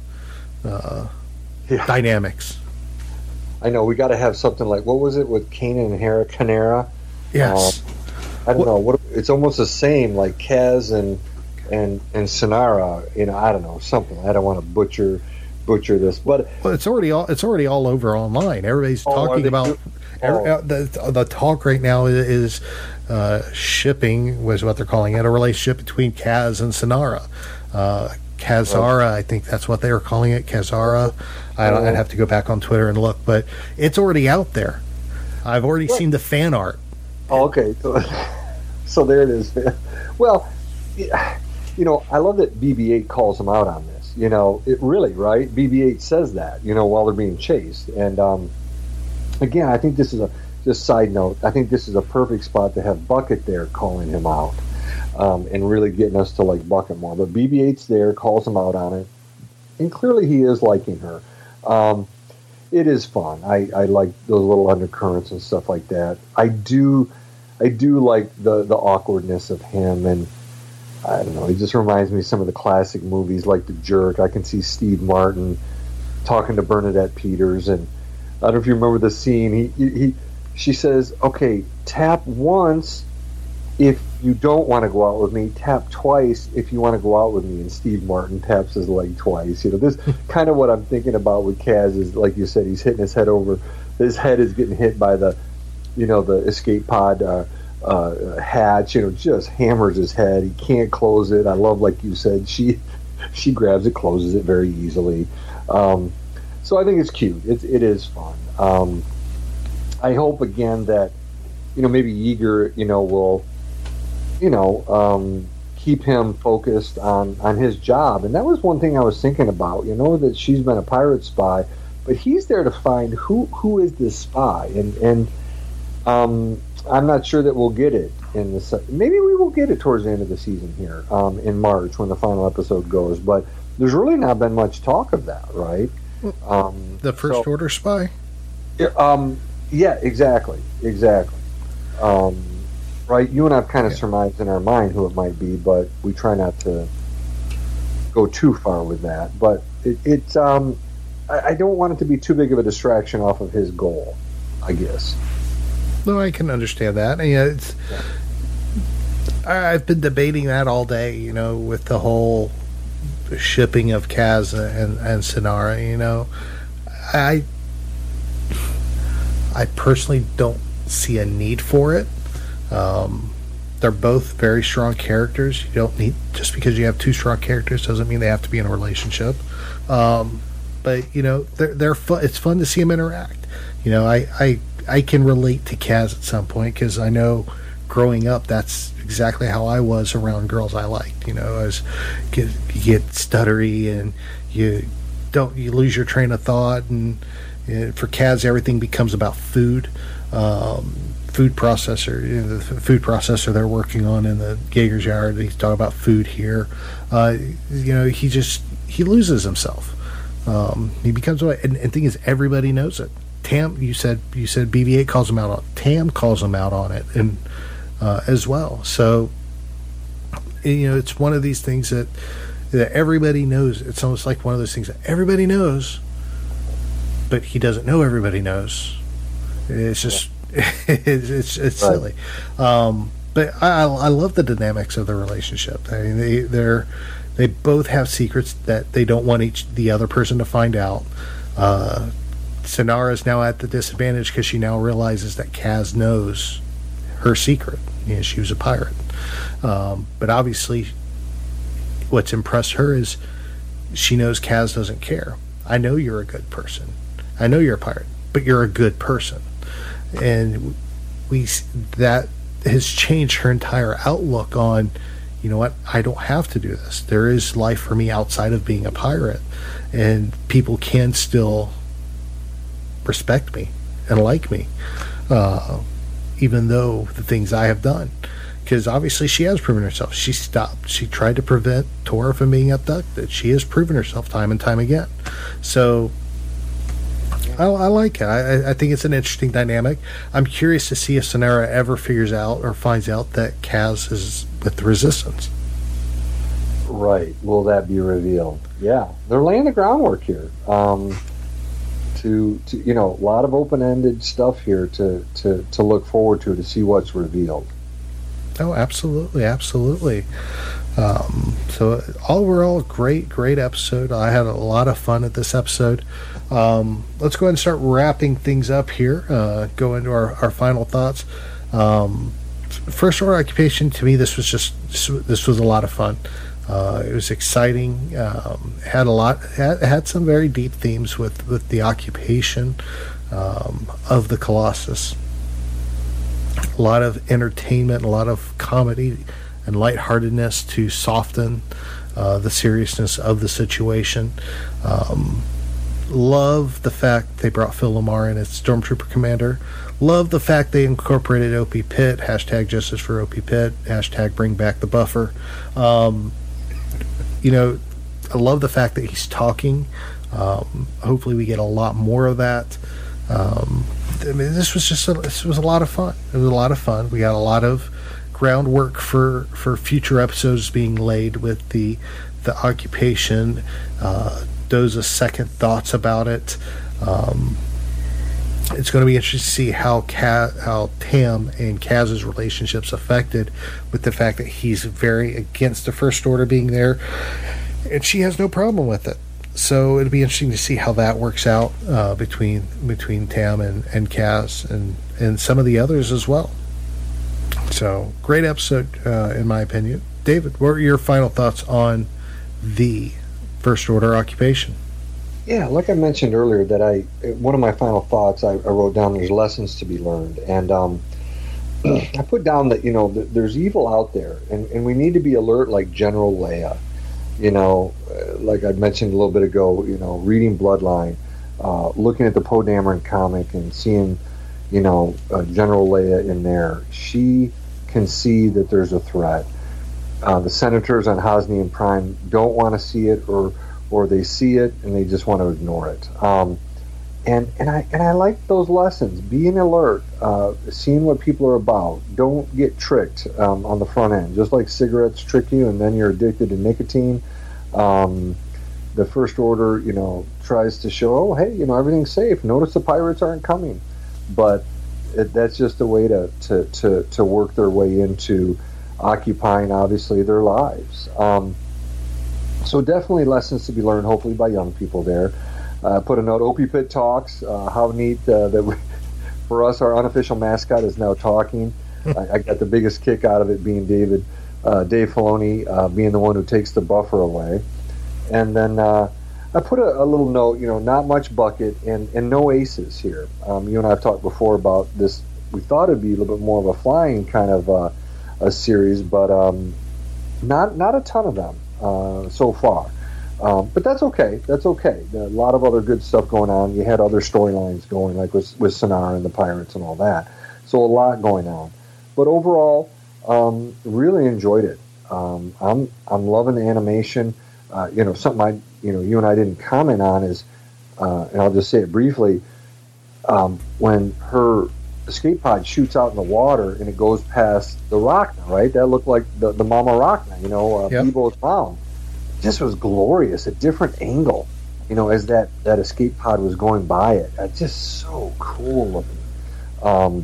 dynamics? I know, we got to have something like, what was it with Kanan and Kanara? Yes. I don't know. It's almost the same, like Kaz and Synara. I don't know, something. I don't want to butcher this, but it's already all over online. Everybody's talking about. The talk right now is shipping, was what they're calling it, a relationship between Kaz and Synara. Kazara, I think that's what they were calling it, Kazara. I'd have to go back on Twitter and look, but it's already out there. I've already seen the fan art. Oh, okay. So there it is. Well, I love that BB-8 calls them out on this. It really, right? BB-8 says that, while they're being chased. And, again, I think this is just side note, I think this is a perfect spot to have Bucket there calling him out, and really getting us to like Bucket more. But BB-8's there, calls him out on it, and clearly he is liking her. It is fun. I like those little undercurrents and stuff like that. I do like the awkwardness of him, and I don't know, he just reminds me of some of the classic movies like The Jerk. I can see Steve Martin talking to Bernadette Peters, and I don't know if you remember the scene. She says, okay, tap once if you don't want to go out with me, tap twice if you want to go out with me. And Steve Martin taps his leg twice. This kind of what I'm thinking about with Kaz is, like you said, he's hitting his head over. His head is getting hit by the escape pod hatch. Just hammers his head. He can't close it. I love, like you said, she grabs it, closes it very easily. So I think it's cute. It is fun. I hope again that maybe Yeager will keep him focused on his job. And that was one thing I was thinking about. That she's been a pirate spy, but he's there to find who is this spy. And I'm not sure that we'll get it in the maybe we will get it towards the end of the season here in March when the final episode goes. But there's really not been much talk of that, right? The First Order spy? Yeah, exactly. Right? You and I have kind of surmised in our mind who it might be, but we try not to go too far with that. But it's I don't want it to be too big of a distraction off of his goal, I guess. No, I can understand that. I've been debating that all day, with the whole shipping of Kaz and Synara. I personally don't see a need for it. They're both very strong characters. You don't need, just because you have two strong characters doesn't mean they have to be in a relationship. But they're fun. It's fun to see them interact. I can relate to Kaz at some point, because I know growing up that's exactly how I was around girls I liked. You get stuttery, and you lose your train of thought, and for Kaz everything becomes about food. Food processor, the food processor they're working on in the Jaeger's yard. He's talking about food here. He loses himself. He becomes, and the thing is, everybody knows it. Tam, you said BB-8 calls him out on. Tam calls him out on it, and as well. So it's one of these things that everybody knows. It's almost like one of those things that everybody knows, but he doesn't know everybody knows. It's just it's right. Silly. But I love the dynamics of the relationship. I mean, they both have secrets that they don't want the other person to find out. Synara is now at the disadvantage because she now realizes that Kaz knows her secret. She was a pirate. But obviously, what's impressed her is she knows Kaz doesn't care. I know you're a good person. I know you're a pirate, but you're a good person. And that has changed her entire outlook on, you know what, I don't have to do this. There is life for me outside of being a pirate, and people can still respect me and like me, even though the things I have done. Because obviously she has proven herself. She tried to prevent Tora from being abducted. She has proven herself time and time again. So I like it. I think it's an interesting dynamic. I'm curious to see if Synara ever figures out or finds out that Kaz is with the Resistance. Right. Will that be revealed? Yeah. They're laying the groundwork here. To a lot of open-ended stuff here to look forward to see what's revealed. Oh, absolutely. So overall, great episode. I had a lot of fun at this episode. Let's go ahead and start wrapping things up here. Go into our final thoughts. First Order Occupation, to me, this was a lot of fun. It was exciting. Had some very deep themes with the occupation of the Colossus. A lot of entertainment, a lot of comedy and lightheartedness to soften the seriousness of the situation. Love the fact they brought Phil Lamar in as Stormtrooper Commander. Love the fact they incorporated O.P. Pitt. # Justice for O.P. Pitt. # Bring Back the Buffer. I love the fact that he's talking. Hopefully we get a lot more of that. This was a lot of fun. It was a lot of fun. We got a lot of groundwork for future episodes being laid with the occupation. Doza's second thoughts about it. It's going to be interesting to see how Tam and Kaz's relationship's affected with the fact that he's very against the First Order being there, and she has no problem with it. So it'll be interesting to see how that works out between Tam and Kaz and some of the others as well. So great episode in my opinion. David, what are your final thoughts on the First Order Occupation? Yeah, like I mentioned earlier, that one of my final thoughts I wrote down, there's lessons to be learned, and I put down that there's evil out there, and we need to be alert like General Leia. Like I mentioned a little bit ago, reading Bloodline, looking at the Poe Dameron comic and seeing, General Leia in there. She can see that there's a threat. The senators on Hosnian Prime don't want to see it, or they see it and they just want to ignore it. And I like those lessons. Being alert, seeing what people are about. Don't get tricked on the front end. Just like cigarettes trick you and then you're addicted to nicotine. The First Order, tries to show, hey, everything's safe. Notice the pirates aren't coming. But that's just a way to work their way into occupying, obviously, their lives. So definitely lessons to be learned, hopefully, by young people there. Put a note, O.P. Pitt talks. How neat that for us, our unofficial mascot is now talking. I got the biggest kick out of it being Dave Filoni being the one who takes the buffer away. And then I put a little note, not much bucket and no aces here. You and I have talked before about this. We thought it'd be a little bit more of a flying kind of a series, but not a ton of them so far. But that's okay. That's okay. A lot of other good stuff going on. You had other storylines going, like with Sonara and the Pirates and all that. So a lot going on. But overall, really enjoyed it. I'm loving the animation. Something you and I didn't comment on is, and I'll just say it briefly, when her escape pod shoots out in the water and it goes past the Rachna, right? That looked like the Mama Rachna, Bebo's mom. Just was glorious, a different angle, as that escape pod was going by it. Just so cool looking.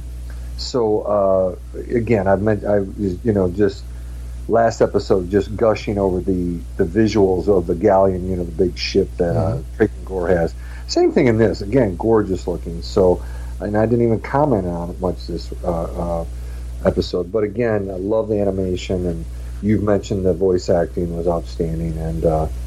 Again, just last episode, just gushing over the visuals of the galleon, the big ship that Kraken Gore has. Same thing in this. Again, gorgeous looking. So, and I didn't even comment on it much this episode. But again, I love the animation, and you've mentioned the voice acting was outstanding, and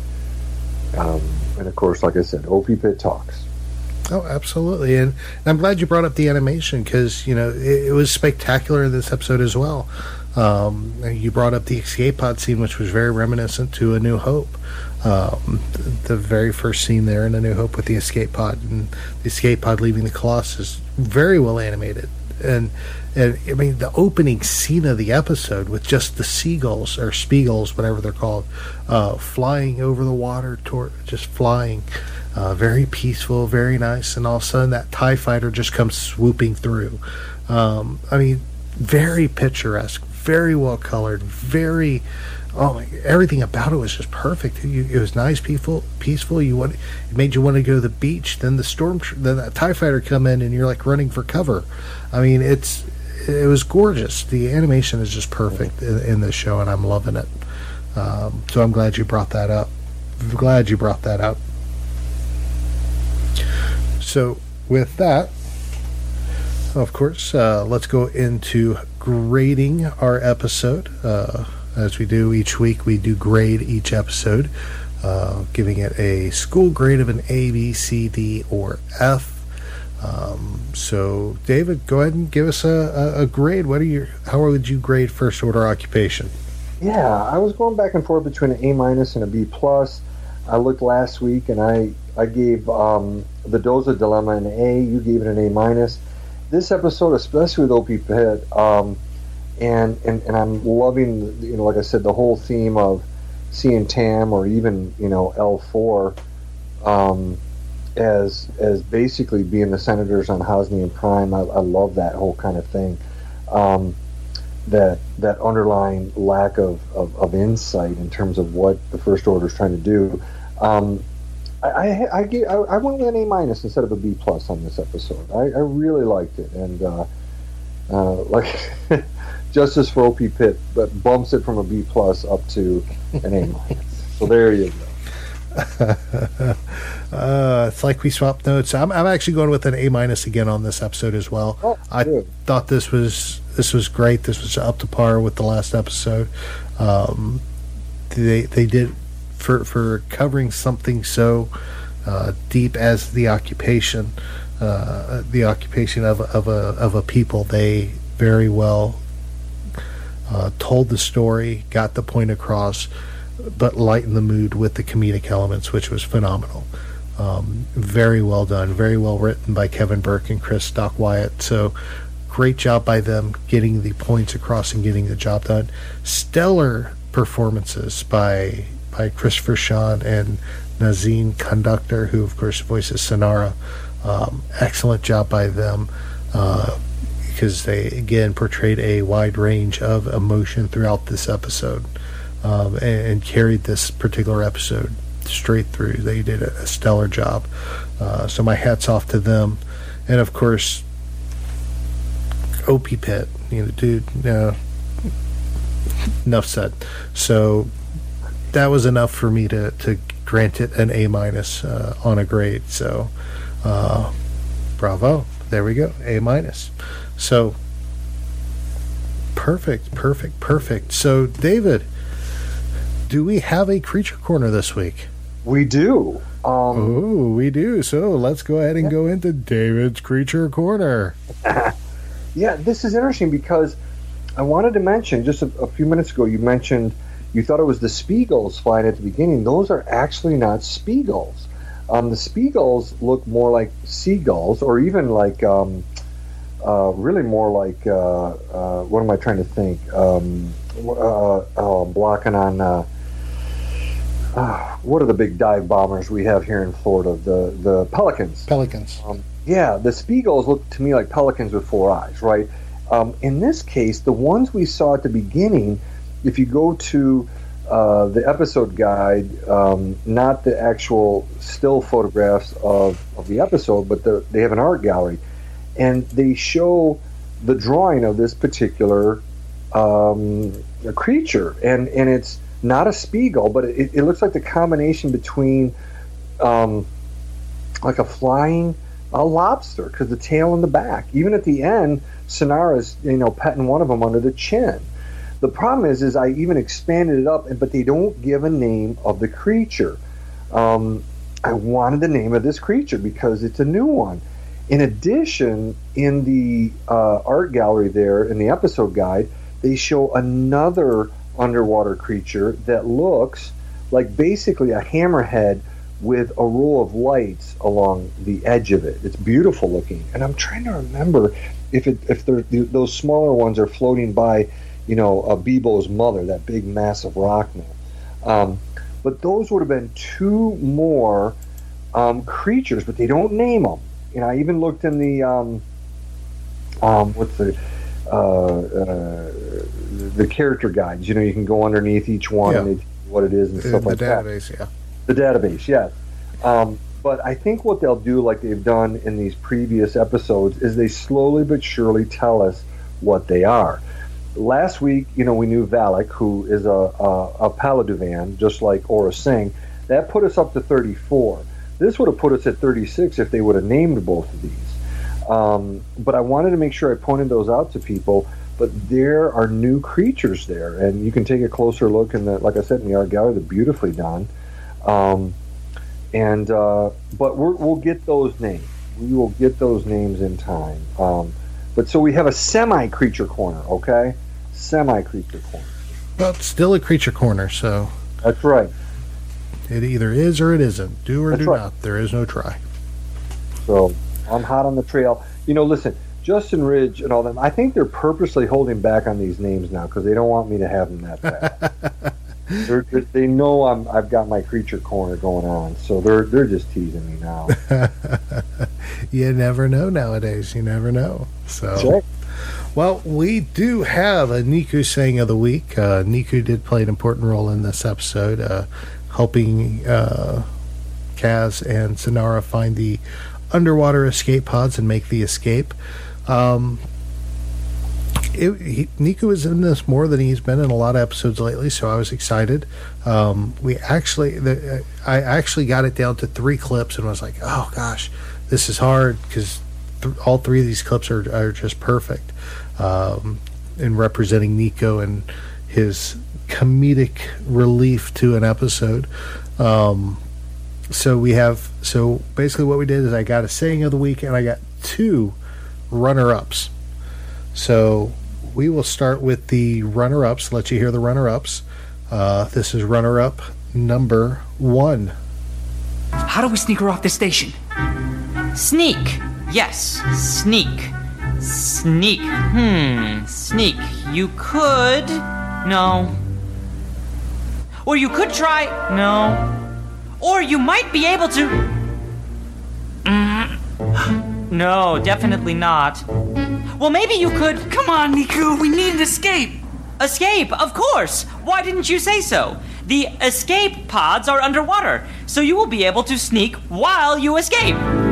of course, like I said, O.P. Pitt talks. Oh, absolutely, and I'm glad you brought up the animation because it was spectacular in this episode as well. You brought up the escape pod scene, which was very reminiscent to A New Hope. The very first scene there in A New Hope with the escape pod and the escape pod leaving the Colossus, very well animated. And I mean, the opening scene of the episode with just the seagulls or Spiegels, whatever they're called, flying over the water, just flying, very peaceful, very nice. And all of a sudden, that TIE fighter just comes swooping through. I mean, very picturesque, very well colored, everything about it was just perfect. It was nice, peaceful. It made you want to go to the beach. Then then that TIE fighter come in, and you're like running for cover. I mean, it was gorgeous. The animation is just perfect in this show, and I'm loving it. So I'm glad you brought that up. So with that, of course, let's go into grading our episode. As we do each week, we do grade each episode, giving it a school grade of an A, B, C, D, or F. So, David, go ahead and give us a grade. How would you grade First Order Occupation? Yeah, I was going back and forth between an A- and a B+. I looked last week, and I gave the Doza Dilemma an A. You gave it an A-. This episode, especially with O.P. Pitt, and I'm loving, like I said, the whole theme of seeing Tam or even, L4 as basically being the senators on Hosnian Prime. I love that whole kind of thing. That underlying lack of insight in terms of what the First Order is trying to do. I went with an A- instead of a B+ on this episode. I really liked it, and like justice for O.P. Pitt, but bumps it from a B+ up to an A-. So there you go. It's like we swapped notes. I'm actually going with an A- again on this episode as well. Oh, I thought this was great. This was up to par with the last episode. They did for covering something so deep as the occupation of a people. They very well told the story, got the point across, but lightened the mood with the comedic elements, which was phenomenal. Very well done, very well written by Kevin Burke and Chris Doc Wyatt. So great job by them getting the points across and getting the job done. Stellar performances by Christopher Sean and Nazim Conductor, who of course voices Sonara. Excellent job by them, because they again portrayed a wide range of emotion throughout this episode, and carried this particular episode straight through. They did a stellar job. So my hat's off to them. And of course, O.P. Pitt, dude, enough said. So that was enough for me to grant it an A- on a grade. So bravo, there we go, A-. So Perfect. So, David, do we have a creature corner this week? We do. We do. So let's go ahead and go into David's creature corner. Yeah, this is interesting because I wanted to mention, just a few minutes ago, you mentioned you thought it was the Spiegels flying at the beginning. Those are actually not Spiegels. The Spiegels look more like seagulls, or even like, really more like, what am I trying to think? I'm blocking on, what are the big dive bombers we have here in Florida? The pelicans. Yeah, the Spiegels look to me like pelicans with 4 eyes, right? In this case, the ones we saw at the beginning, if you go to the episode guide, not the actual still photographs of the episode, but they have an art gallery, and they show the drawing of this particular creature, and it's not a Spiegel, but it looks like the combination between like a flying lobster, because the tail and the back. Even at the end, Sonara's petting one of them under the chin. The problem is I even expanded it up, but they don't give a name of the creature. I wanted the name of this creature because it's a new one. In addition, in the art gallery there, in the episode guide, they show another underwater creature that looks like basically a hammerhead with a row of lights along the edge of it. It's beautiful looking, and I'm trying to remember if those smaller ones are floating by, a Bebo's mother, that big massive rock now. But those would have been 2 more creatures, but they don't name them. I even looked in the the character guides. You can go underneath each one and they tell you what it is and stuff like that. The database, yes. But I think what they'll do, like they've done in these previous episodes, is they slowly but surely tell us what they are. Last week, we knew Valak, who is a Paladuvan, just like Aura Singh. That put us up to 34. This would have put us at 36 if they would have named both of these. But I wanted to make sure I pointed those out to people. But there are new creatures there, and you can take a closer look like I said, in the art gallery. They're beautifully done. But we'll get those names. We will get those names in time. But so we have a semi-creature corner, okay? Semi-creature corner. Well, it's still a creature corner, so... That's right. It either is or it isn't. Do or That's do right. not. There is no try. So I'm hot on the trail. Listen, Justin Ridge and all them, I think they're purposely holding back on these names now because they don't want me to have them that bad. They know I've got my creature corner going on, so they're just teasing me now. You never know nowadays. You never know. So, sure. Well, we do have a Niku saying of the week. Niku did play an important role in this episode, helping Kaz and Sonara find the underwater escape pods and make the escape. Niku is in this more than he's been in a lot of episodes lately, so I was excited. I actually got it down to 3 clips and was like, oh gosh, this is hard because all 3 of these clips are just perfect in representing Nico and his comedic relief to an episode. So basically what we did is I got a saying of the week and I got 2 runner-ups. So we will start with the runner-ups. Let you hear the runner-ups. This is runner-up number 1. How do we sneak her off the station? Sneak. Yes, sneak. Sneak. Sneak. You could... No. Or you could try... No. Or you might be able to... No, definitely not. Well, maybe you could... Come on, Niku, we need an escape. Escape, of course. Why didn't you say so? The escape pods are underwater, so you will be able to sneak while you escape.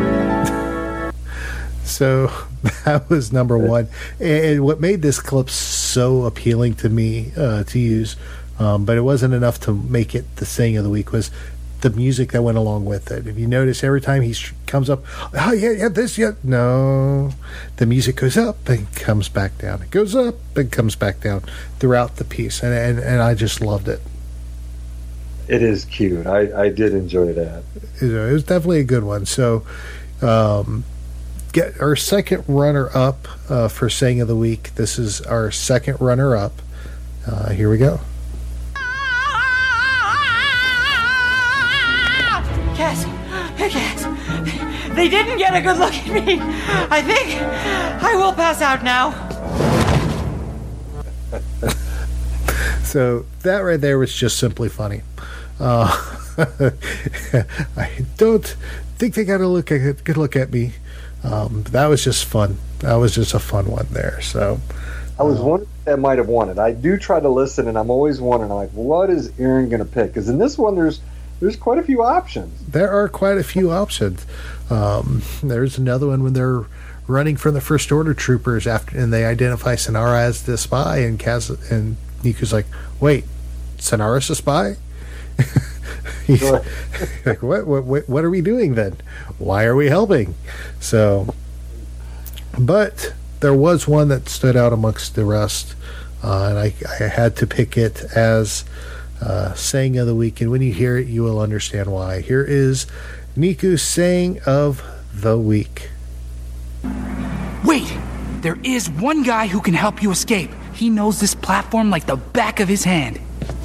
So that was number 1. And what made this clip so appealing to me to use, but it wasn't enough to make it the saying of the week, was the music that went along with it. If you notice, every time he comes up, oh yeah, this, yeah, no, the music goes up and comes back down. It goes up and comes back down throughout the piece, and I just loved it. It is cute. I did enjoy that. It was definitely a good one. So, get our second runner-up for Saying of the Week. This is our second runner-up. Here we go. Cass, they didn't get a good look at me. I think I will pass out now. So that right there was just simply funny. I don't think they got a good look at me. That was just fun. That was just a fun one there. So I was wondering if that might have won it. I do try to listen, and I'm always wondering, like, what is Aaron going to pick? Because in this one, there's quite a few options. There are quite a few options. There's another one when they're running from the First Order troopers and they identify Synara as the spy, and Kaz and Niku's like, "Wait, Synara's a spy?" He's like, "What are we doing then? Why are we helping?" So, but there was one that stood out amongst the rest, and I had to pick it as Saying of the Week, and when you hear it, you will understand why. Here is Niku's Saying of the Week. Wait! There is one guy who can help you escape. He knows this platform like the back of his hand.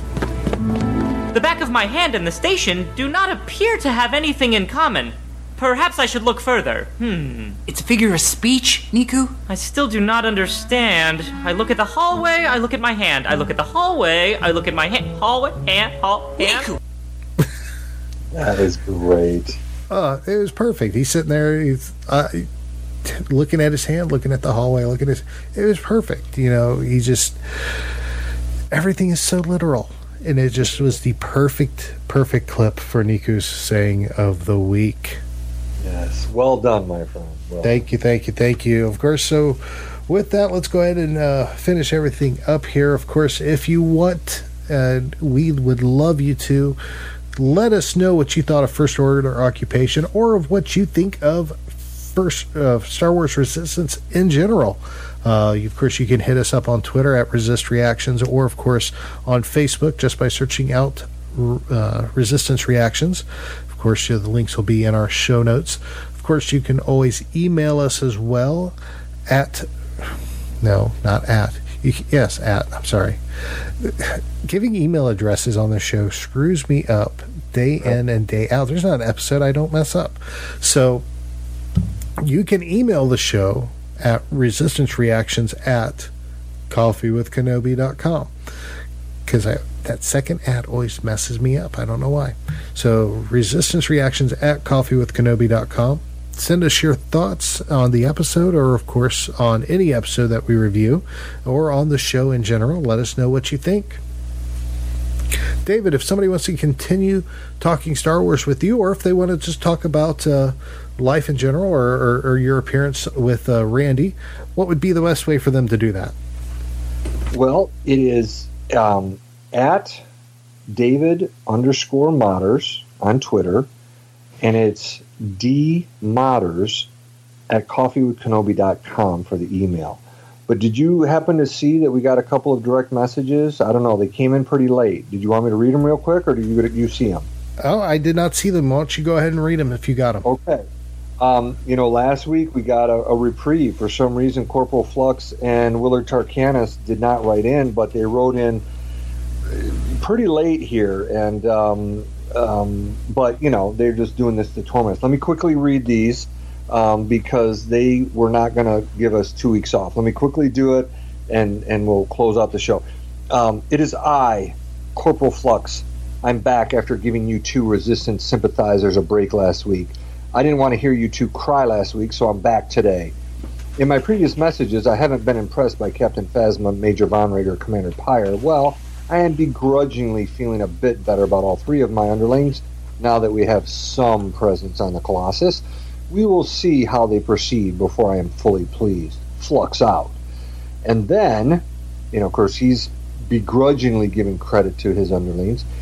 The back of my hand and the station do not appear to have anything in common. Perhaps I should look further. It's a figure of speech, Niku? I still do not understand. I look at the hallway, I look at my hand. I look at the hallway, I look at my hand. Hallway, hand. Niku! That is great. It was perfect. He's sitting there, he's looking at his hand, looking at the hallway, it was perfect. You know, he just, everything is so literal. And it just was the perfect clip for Niku's Saying of the Week. Yes, well done, my friend. Well, thank you. Of course, so with that, let's go ahead and finish everything up here. Of course, if you want, we would love you to let us know what you thought of First Order Occupation, or of what you think of Star Wars Resistance in general. Of course, you can hit us up on Twitter at Resist Reactions, or of course on Facebook just by searching out Resistance Reactions. Of course, the links will be in our show notes. Of course, you can always email us as well at I'm sorry. Giving email addresses on the show screws me up day in and day out. There's not an episode I don't mess up. So you can email the show at resistancereactions@coffeewithkenobi.com, because that second ad always messes me up. I don't know why. So resistancereactions@coffeewithkenobi.com. Send us your thoughts on the episode, or of course on any episode that we review, or on the show in general. Let us know what you think. David, if somebody wants to continue talking Star Wars with you, or if they want to just talk about life in general, or your appearance with Randy, what would be the best way for them to do that? Well, it is at David_Modders on Twitter, and it's dmodders@coffeewithkenobi.com for the email. But did you happen to see that we got a couple of direct messages? I don't know. They came in pretty late. Did you want me to read them real quick, or do you see them? Oh, I did not see them. Why don't you go ahead and read them if you got them? Okay. Last week we got a reprieve. For some reason, Corporal Flux and Willard Tarkanis did not write in, but they wrote in pretty late here. And but they're just doing this to torment us. Let me quickly read these. Because they were not going to give us 2 weeks off. Let me quickly do it, and we'll close out the show. It is I, Corporal Flux. I'm back after giving you two Resistance sympathizers a break last week. I didn't want to hear you two cry last week, so I'm back today. In my previous messages, I haven't been impressed by Captain Phasma, Major Von Rager, Commander Pyre. Well, I am begrudgingly feeling a bit better about all three of my underlings, now that we have some presence on the Colossus. We will see how they proceed before I am fully pleased. Flux out. And then, of course, he's begrudgingly giving credit to his underlings.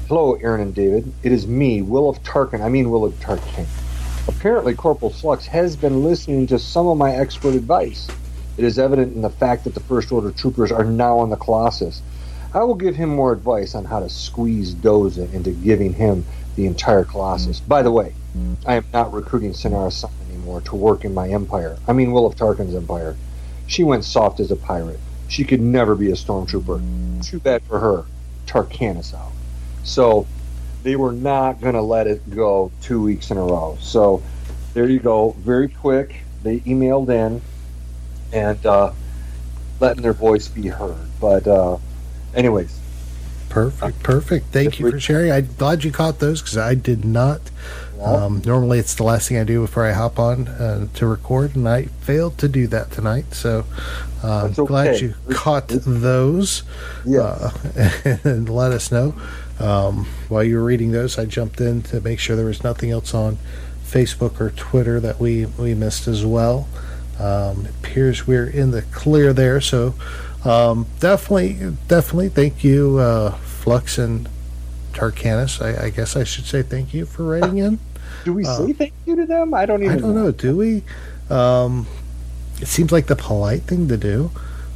Hello, Aaron and David. It is me, Willard Tarkin. Apparently, Corporal Flux has been listening to some of my expert advice. It is evident in the fact that the First Order troopers are now on the Colossus. I will give him more advice on how to squeeze Doza into giving him the entire Colossus. By the way, I am not recruiting Synara Sun anymore to work in my empire. I mean, Will of Tarkin's empire. She went soft as a pirate. She could never be a stormtrooper. Too bad for her. Tarkanis out. So they were not going to let it go 2 weeks in a row. So there you go. Very quick. They emailed in and letting their voice be heard. But anyways. Perfect. Thank you for sharing. I'm glad you caught those because I did not. Normally it's the last thing I do before I hop on to record, and I failed to do that tonight. So glad you caught those. And let us know. While you were reading those, I jumped in to make sure there was nothing else on Facebook or Twitter that we missed as well. It appears we're in the clear there, so definitely thank you, Flux and Tarkanis. I guess I should say thank you for writing in. Do we say thank you to them? I don't know. Do we? It seems like the polite thing to do.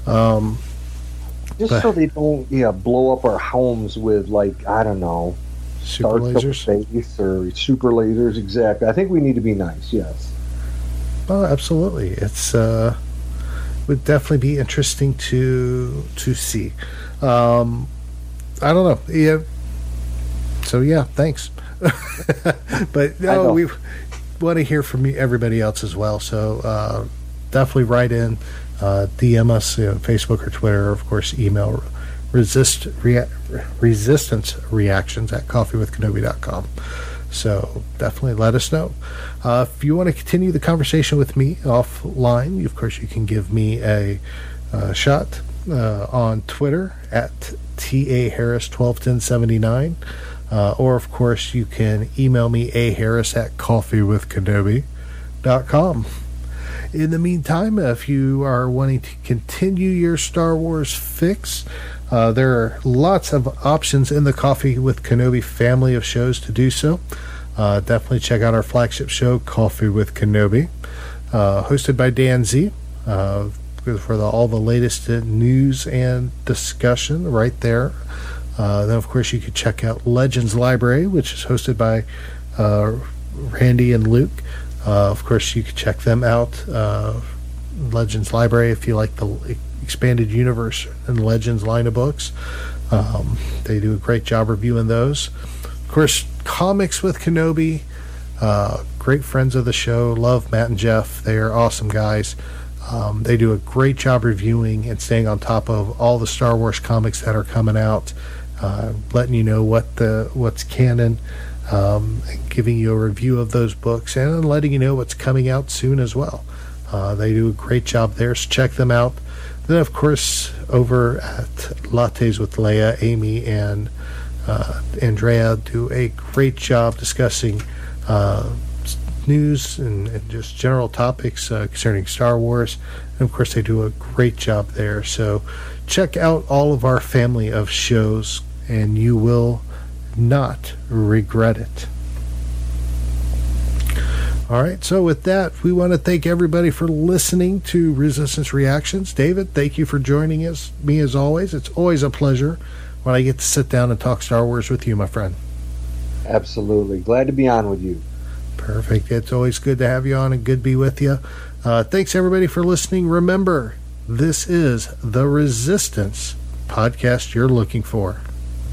So they don't blow up our homes with, like, I don't know, super lasers or super lasers. Exactly. I think we need to be nice. Yes. Oh, absolutely. It's would definitely be interesting to see. I don't know. Yeah. So yeah, thanks. But no, we want to hear from everybody else as well. So definitely write in, DM us, Facebook or Twitter, or of course email resistancereactions@coffeewithkenobi.com. So definitely let us know. If you want to continue the conversation with me offline, of course you can give me a shot on Twitter at TAHarris121079, or of course you can email me aharris@coffeewithkenobi.com. In the meantime, if you are wanting to continue your Star Wars fix, there are lots of options in the Coffee with Kenobi family of shows to do so. Definitely check out our flagship show, Coffee with Kenobi, hosted by Dan Z, for all the latest news and discussion right there. Then, of course, you could check out Legends Library, which is hosted by Randy and Luke. Of course, you can check them out, Legends Library, if you like the Expanded Universe and Legends line of books. They do a great job reviewing those. Of course, Comics with Kenobi, great friends of the show. Love Matt and Jeff. They are awesome guys. They do a great job reviewing and staying on top of all the Star Wars comics that are coming out, letting you know what's canon, giving you a review of those books, and letting you know what's coming out soon as well. They do a great job there, so check them out. Then, of course, over at Lattes with Leia, Amy and Andrea do a great job discussing news and just general topics concerning Star Wars. And, of course, they do a great job there. So check out all of our family of shows, and you will not regret it. All right, so with that, we want to thank everybody for listening to Resistance Reactions. David, thank you for joining me as always. It's always a pleasure when I get to sit down and talk Star Wars with you, my friend. Absolutely. Glad to be on with you. Perfect. It's always good to have you on and good to be with you. Thanks, everybody, for listening. Remember, this is the Resistance podcast you're looking for.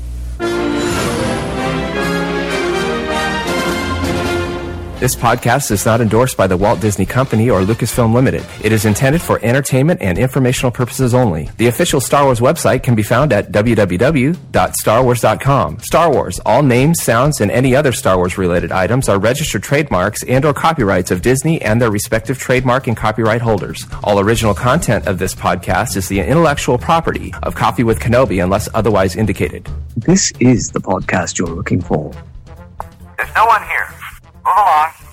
This podcast is not endorsed by the Walt Disney Company or Lucasfilm Limited. It is intended for entertainment and informational purposes only. The official Star Wars website can be found at www.starwars.com. Star Wars, all names, sounds, and any other Star Wars-related items are registered trademarks and or copyrights of Disney and their respective trademark and copyright holders. All original content of this podcast is the intellectual property of Coffee with Kenobi unless otherwise indicated. This is the podcast you're looking for. There's no one here. Move along.